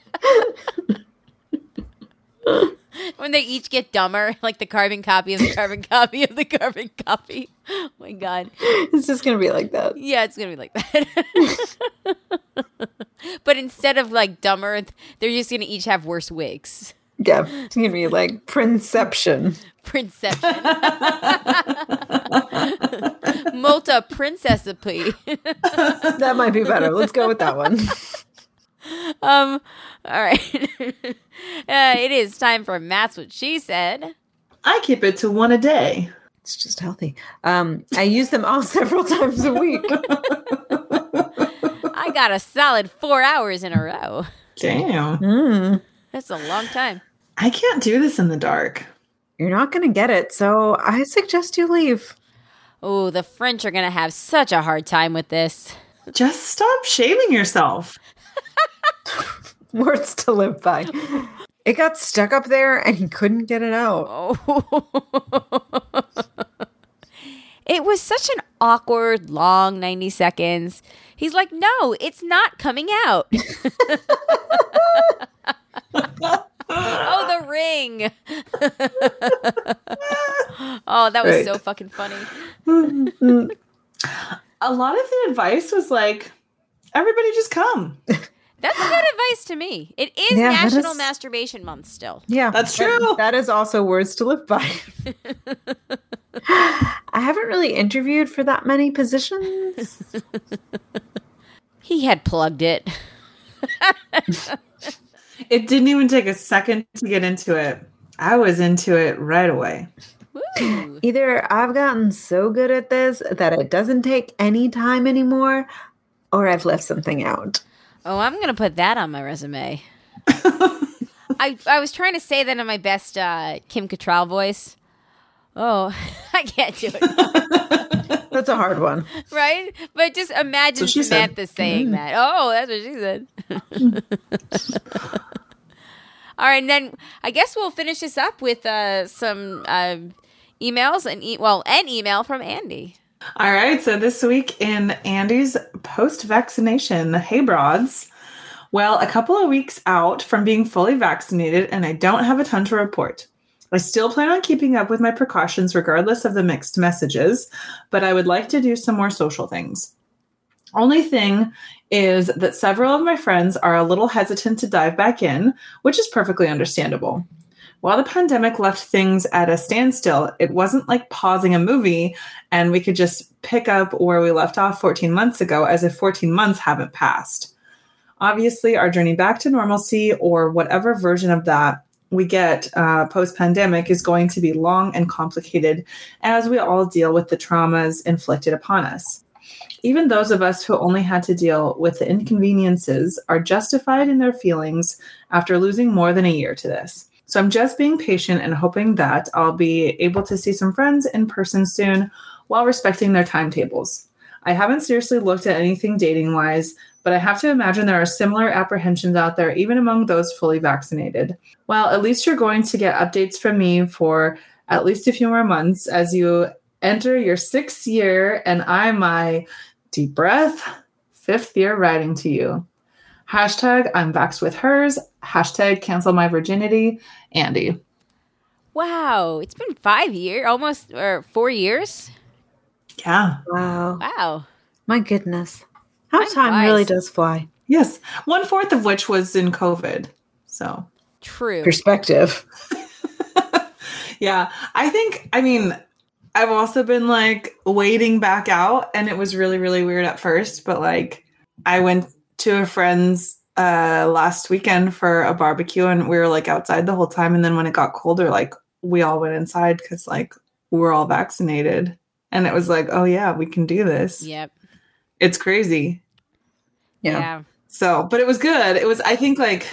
When they each get dumber, like the carbon copy of the carbon copy of the carbon copy. Oh my god. It's just gonna be like that. Yeah, it's gonna be like that. But instead of like dumber, they're just gonna each have worse wigs. Yeah, it's gonna be like Princeception. Princeception. Multa princessapy. That might be better. Let's go with that one. Um, all right. uh, it is time for Matt's What She Said. I keep it to one a day. It's just healthy. Um, I use them all several times a week. I got a solid four hours in a row. Damn. Mm. That's a long time. I can't do this in the dark. You're not gonna get it, so I suggest you leave. Oh, the French are going to have such a hard time with this. Just stop shaving yourself. Words to live by. It got stuck up there and he couldn't get it out. Oh. It was such an awkward, long ninety seconds. He's like, no, it's not coming out. Oh, the ring. Oh, that was Right. so fucking funny. A lot of the advice was like, everybody just come. That's good advice to me. It is Yeah, that National is- Masturbation Month still. Yeah, That's but true. That is also words to live by. I haven't really interviewed for that many positions. He had plugged it. It didn't even take a second to get into it. I was into it right away. Woo. Either I've gotten so good at this that it doesn't take any time anymore, or I've left something out. Oh, I'm going to put that on my resume. I I was trying to say that in my best uh, Kim Cattrall voice. Oh, I can't do it. That's a hard one. Right? But just imagine So she said. Samantha saying that. Oh, that's what she said. All right, and then I guess we'll finish this up with uh, some uh, emails and e- well, an email from Andy. All right. So this week in Andy's post-vaccination, hey broads. Well, a couple of weeks out from being fully vaccinated, and I don't have a ton to report. I still plan on keeping up with my precautions regardless of the mixed messages, but I would like to do some more social things. Only thing is that several of my friends are a little hesitant to dive back in, which is perfectly understandable. While the pandemic left things at a standstill, it wasn't like pausing a movie and we could just pick up where we left off fourteen months ago as if fourteen months haven't passed. Obviously, our journey back to normalcy, or whatever version of that we get uh, post-pandemic, is going to be long and complicated as we all deal with the traumas inflicted upon us. Even those of us who only had to deal with the inconveniences are justified in their feelings after losing more than a year to this. So I'm just being patient and hoping that I'll be able to see some friends in person soon while respecting their timetables. I haven't seriously looked at anything dating-wise, but I have to imagine there are similar apprehensions out there, even among those fully vaccinated. Well, at least you're going to get updates from me for at least a few more months as you enter your sixth year, and I'm my deep breath, fifth year writing to you. Hashtag I'm vaxxed with hers. Hashtag cancel my virginity. Andy. Wow. It's been five years, almost, or four years. Yeah. Wow. Wow. My goodness. How Time time flies. really does fly. Yes. One fourth of which was in COVID. So. True. Perspective. Yeah. I think, I mean, I've also been like waiting back out, and it was really, really weird at first, but like I went to a friend's uh last weekend for a barbecue, and we were like outside the whole time, and then when it got colder, like we all went inside because like we're all vaccinated, and it was like, oh yeah, we can do this. Yep. It's crazy. Yeah. Yeah. So, but it was good. It was, I think like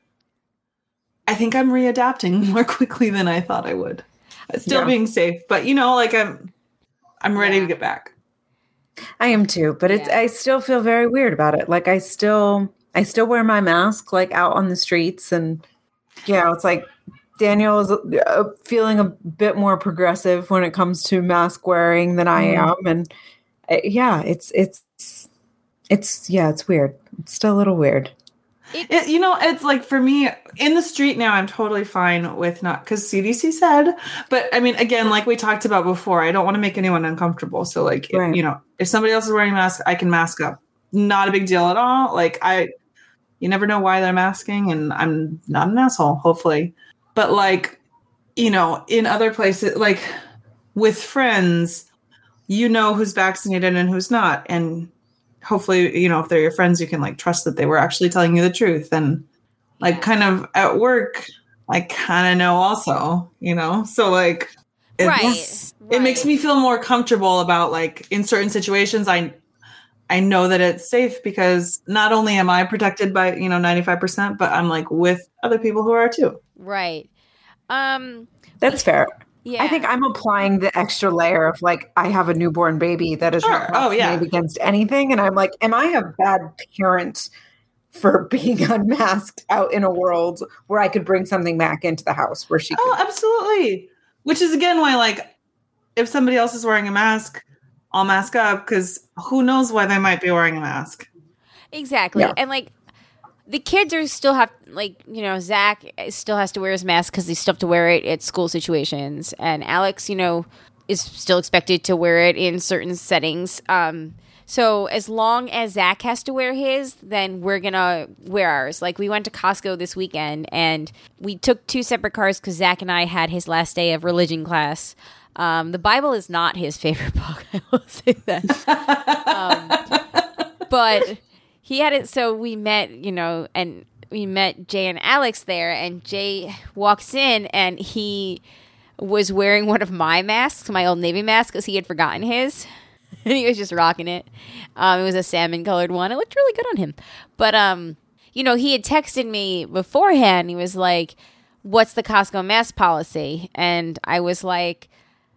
I think I'm readapting more quickly than I thought I would. Still Yeah. being safe, but you know, like I'm I'm ready Yeah. to get back. I am too, but it's Yeah. I still feel very weird about it. Like I still I still wear my mask like out on the streets, and yeah, it's like Daniel is uh, feeling a bit more progressive when it comes to mask wearing than I Mhm. am, and uh, yeah, it's it's it's yeah, it's weird. It's still a little weird. It, you know, it's like for me in the street now, I'm totally fine with not, because C D C said, but I mean, again, like we talked about before, I don't want to make anyone uncomfortable. So like, if, Right. you know, if somebody else is wearing a mask, I can mask up. Not a big deal at all. Like I, you never know why they're masking, and I'm not an asshole, hopefully. But like, you know, in other places, like with friends, you know who's vaccinated and who's not. And hopefully, you know, if they're your friends, you can like trust that they were actually telling you the truth. And like kind of at work, I kind of know also, you know, so like, it's, Right. it makes right. me feel more comfortable about like in certain situations, I, I know that it's safe because not only am I protected by, you know, ninety-five percent, but I'm like with other people who are too. Right. Um, That's fair. yeah. I think I'm applying the extra layer of like I have a newborn baby that is Sure. not Oh, yeah. vaccinated against anything, and I'm like, am I a bad parent for being unmasked out in a world where I could bring something back into the house where she could? Oh, absolutely. Which is again why, like, if somebody else is wearing a mask, I'll mask up because who knows why they might be wearing a mask. Exactly. Yeah. And like the kids are still have like, you know, Zach still has to wear his mask because they still have to wear it at school situations. And Alex, you know, is still expected to wear it in certain settings. Um, so as long as Zach has to wear his, then we're going to wear ours. Like we went to Costco this weekend and we took two separate cars because Zach and I had his last day of religion class. Um, the Bible is not his favorite book. I will say that. um, but he had it. So we met, you know, and we met Jay and Alex there, and Jay walks in and he was wearing one of my masks, my old Navy mask, because he had forgotten his. And he was just rocking it. Um, it was a salmon colored one. It looked really good on him. But, um, you know, he had texted me beforehand. He was like, what's the Costco mask policy? And I was like,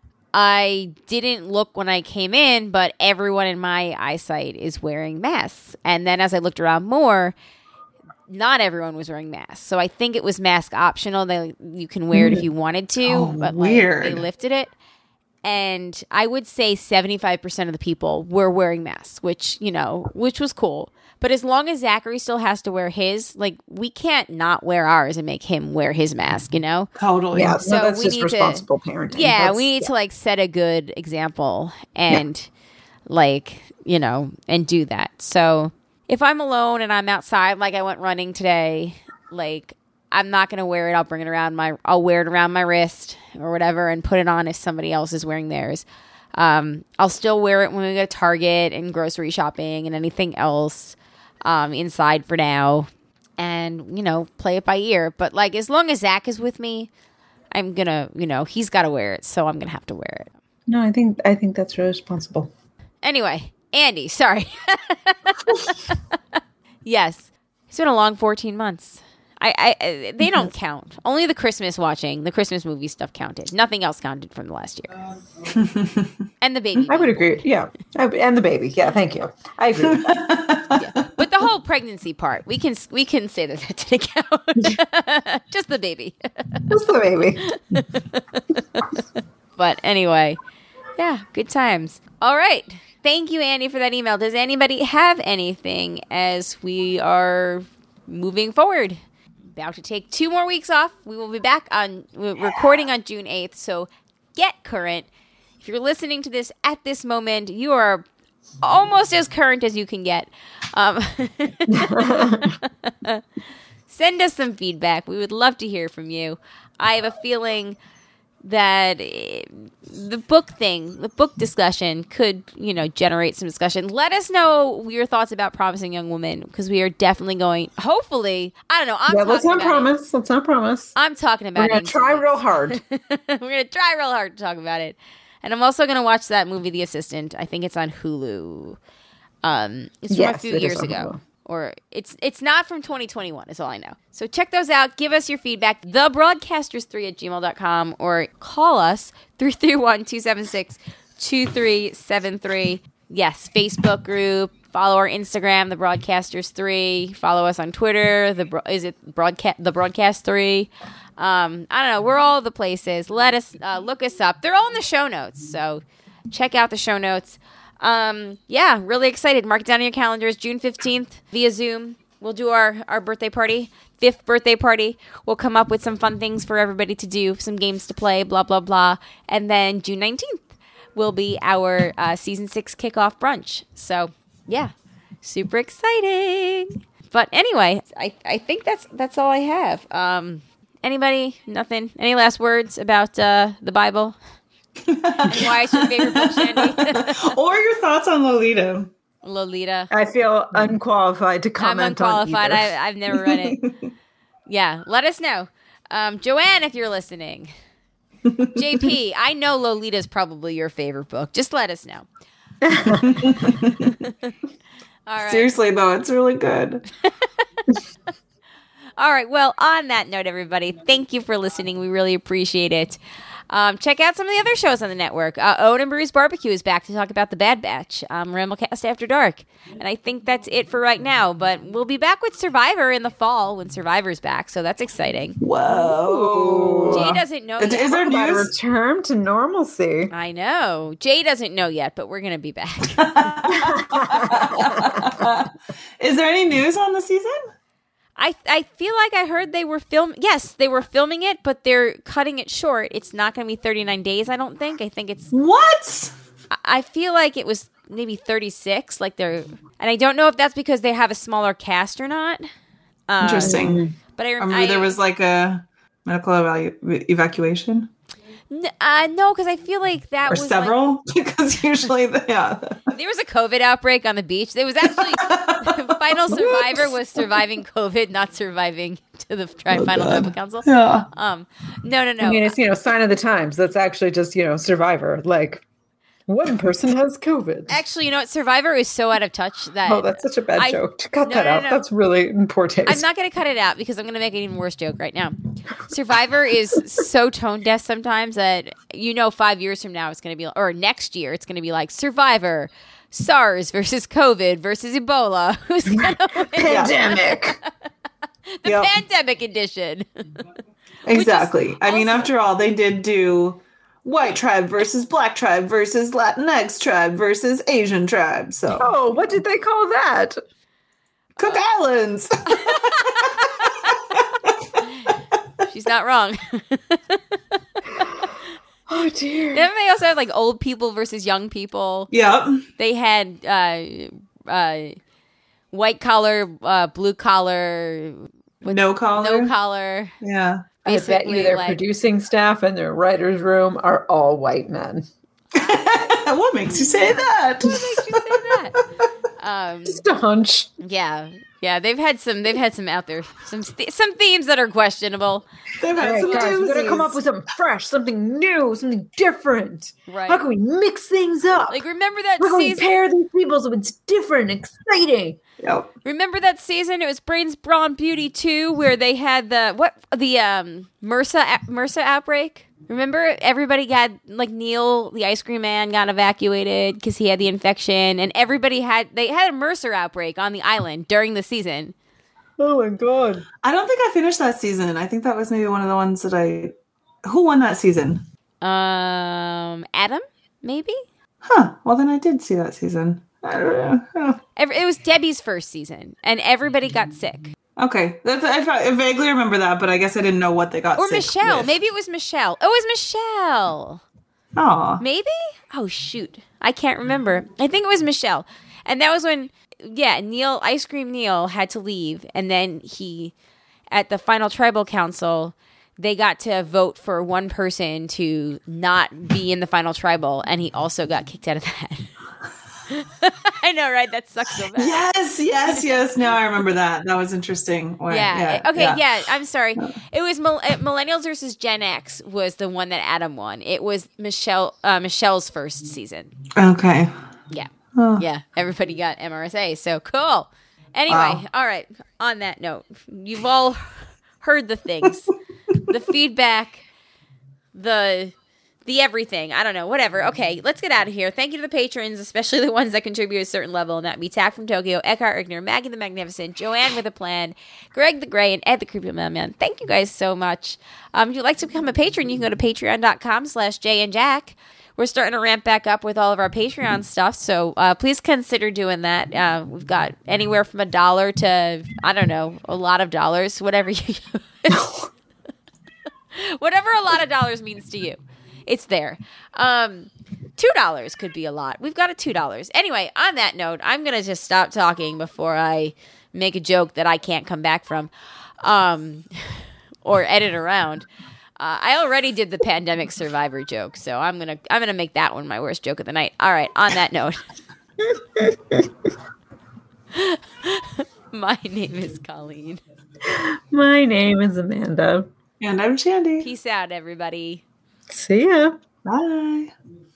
I didn't look when I came in, but everyone in my eyesight is wearing masks. And then as I looked around more, not everyone was wearing masks. So I think it was mask optional. They, you can wear it if you wanted to, Oh, but like, weird. they lifted it. And I would say seventy-five percent of the people were wearing masks, which, you know, which was cool. But as long as Zachary still has to wear his, like, we can't not wear ours and make him wear his mask, you know? Totally. Yeah, So no, that's we just need to- responsible parenting. Yeah, That's- we need yeah. to, like, set a good example and, like, you know, and do that. So if I'm alone and I'm outside, like I went running today, like, I'm not going to wear it. I'll bring it around my, I'll wear it around my wrist or whatever and put it on if somebody else is wearing theirs. Um, I'll still wear it when we go to Target and grocery shopping and anything else um, inside for now. And, you know, play it by ear. But, like, as long as Zach is with me, I'm going to, you know, he's got to wear it. So I'm going to have to wear it. No, I think I think that's really responsible. Anyway, Andy, sorry. Yes. It's been a long fourteen months. I, I They don't count. Only the Christmas watching, the Christmas movie stuff counted. Nothing else counted from the last year. And the baby. I would agree. Yeah. I, and the baby. Yeah, thank you. I agree with that. Yeah. But the whole pregnancy part, we can we can say that that didn't count. Just the baby. Just the baby. But anyway, yeah, good times. All right. Thank you, Andy, for that email. Does anybody have anything as we are moving forward? About to take two more weeks off. We will be back on yeah. recording on June eighth. So get current. If you're listening to this at this moment, you are almost as current as you can get. Um, send us some feedback. We would love to hear from you. I have a feeling that the book thing, the book discussion could, you know, generate some discussion. Let us know your thoughts about Promising Young Woman, because we are definitely going, hopefully, I don't know. I'm yeah, let's not about promise. It. Let's not promise. I'm talking about it. We're going to try real hard. We're going to try real hard to talk about it. And I'm also going to watch that movie, The Assistant. I think it's on Hulu. Um, it's from yes, a few it years is on ago. Hulu. Or it's it's not from twenty twenty-one, is all I know. So check those out. Give us your feedback. the broadcasters three at gmail dot com or call us three three one, two seven six, two three seven three. Yes, Facebook group. Follow our Instagram, The Broadcasters three. Follow us on Twitter. The Is it broadcast The Broadcast three? Um, I don't know. We're all the places. Let us uh, look us up. They're all in the show notes. So check out the show notes. Um, yeah, really excited. Mark it down on your calendars. June fifteenth via Zoom. We'll do our, our birthday party, fifth birthday party. We'll come up with some fun things for everybody to do, some games to play, blah, blah, blah. And then June nineteenth will be our uh, season six kickoff brunch. So, yeah, super exciting. But anyway, I, I think that's that's all I have. Um, anybody? Nothing? Any last words about uh, the Bible? Why is your favorite book, Shandy? Or your thoughts on Lolita? Lolita. I feel unqualified to comment I'm unqualified. on either. I, I've never read it. Yeah, let us know. Um, Joanne, if you're listening. J P, I know Lolita's probably your favorite book. Just let us know. All right. Seriously, though, it's really good. All right. Well, on that note, everybody, thank you for listening. We really appreciate it. Um, check out some of the other shows on the network. Uh, Owen and Brews Barbecue is back to talk about The Bad Batch. Um, Ramblecast After Dark. And I think that's it for right now. But we'll be back with Survivor in the fall when Survivor's back. So that's exciting. Whoa. Jay doesn't know Is, yet. is there About a news? return to normalcy. I know. Jay doesn't know yet, but we're going to be back. Is there any news on the season? I I feel like I heard they were film. Yes, they were filming it, but they're cutting it short. It's not going to be thirty-nine days, I don't think. I think it's... What? I- I feel like it was maybe thirty-six. Like they're... And I don't know if that's because they have a smaller cast or not. Um, Interesting. But I I remember I, there was like a medical evalu- evacuation. N- uh, no, because I feel like that Or was... several? Like, Because usually, the, yeah. there was a COVID outbreak on the beach. There was actually... the final survivor was surviving COVID, not surviving to the tri- Oh, final God. tribal council. Yeah. Um, no, no, no. I mean, it's, you know, sign of the times. That's actually just, you know, Survivor. Like, one person has COVID. Actually, you know what? Survivor is so out of touch that... Oh, that's such a bad I- joke. Cut No, that no, out. no. That's really in poor taste. I'm not going to cut it out because I'm going to make an even worse joke right now. Survivor is so tone deaf sometimes that, you know, five years from now it's going to be, or next year it's going to be like Survivor, SARS versus COVID versus Ebola. Who's going to win? Pandemic. The Yep. pandemic edition. Exactly. I mean, also- after all, they did do white tribe versus black tribe versus Latinx tribe versus Asian tribe. So Oh, what did they call that? Cook Islands. She's not wrong. Oh, dear. Then they also had like old people versus young people. Yep. They had uh, uh, white collar, uh, blue collar, no collar. No collar. Yeah. I bet you their like, producing staff and their writer's room are all white men. What makes you say that? What makes you say that? Um, Just a hunch. yeah, yeah. They've had some. They've had some out there. Some th- some themes that are questionable. They've had All right, some guys, we gotta doozies. come up with something fresh, something new, something different. Right. How can we mix things up? Like remember that How can we season? pair these people so it's different, exciting? Yep. Remember that season? It was Brains, Brawn, Beauty two, where they had the what the um MRSA MRSA outbreak. Remember, everybody got like Neil, the ice cream man, got evacuated because he had the infection, and everybody had they had a MRSA outbreak on the island during the season. Oh my god! I don't think I finished that season. I think that was maybe one of the ones that I. Who won that season? Um, Adam, maybe. Huh. Well, then I did see that season. I don't know. Oh. Every, it was Debbie's first season, and everybody got sick. Okay, that's I, I vaguely remember that, but I guess I didn't know what they got. Or sick Michelle. with. Maybe it was Michelle. Oh, it was Michelle. Aw. Maybe? Oh, shoot. I can't remember. I think it was Michelle. And that was when, yeah, Neil, Ice Cream Neil had to leave. And then he, at the final tribal council, they got to vote for one person to not be in the final tribal. And he also got kicked out of that. I know, right? That sucks so bad. Yes, yes, yes. Now I remember that. That was interesting. When- Yeah. yeah. Okay. Yeah. yeah. I'm sorry. It was Mil- uh, Millennials versus Gen X was the one that Adam won. It was Michelle uh, Michelle's first season. Okay. Yeah. Oh. Yeah. Everybody got M R S A. So cool. Anyway. Wow. All right. On that note, you've all heard the things, the feedback, the. The everything. I don't know. Whatever. Okay, let's get out of here. Thank you to the patrons, especially the ones that contribute a certain level, and that would be Tack from Tokyo, Eckhart Rigner, Maggie the Magnificent, Joanne with a Plan, Greg the Gray, and Ed the Creepy Mailman. Thank you guys so much. Um, if you'd like to become a patron, you can go to patreon.com slash Jay and Jack. We're starting to ramp back up with all of our Patreon stuff, so uh, please consider doing that. Uh, we've got anywhere from a dollar to, I don't know, a lot of dollars, whatever you whatever a lot of dollars means to you. It's there. Um, two dollars could be a lot. We've got a two dollars. Anyway, on that note, I'm going to just stop talking before I make a joke that I can't come back from um, or edit around. Uh, I already did the pandemic survivor joke, so I'm going to I'm gonna make that one my worst joke of the night. All right, on that note. My name is Colleen. My name is Amanda. And I'm Shandy. Peace out, everybody. See ya. Bye.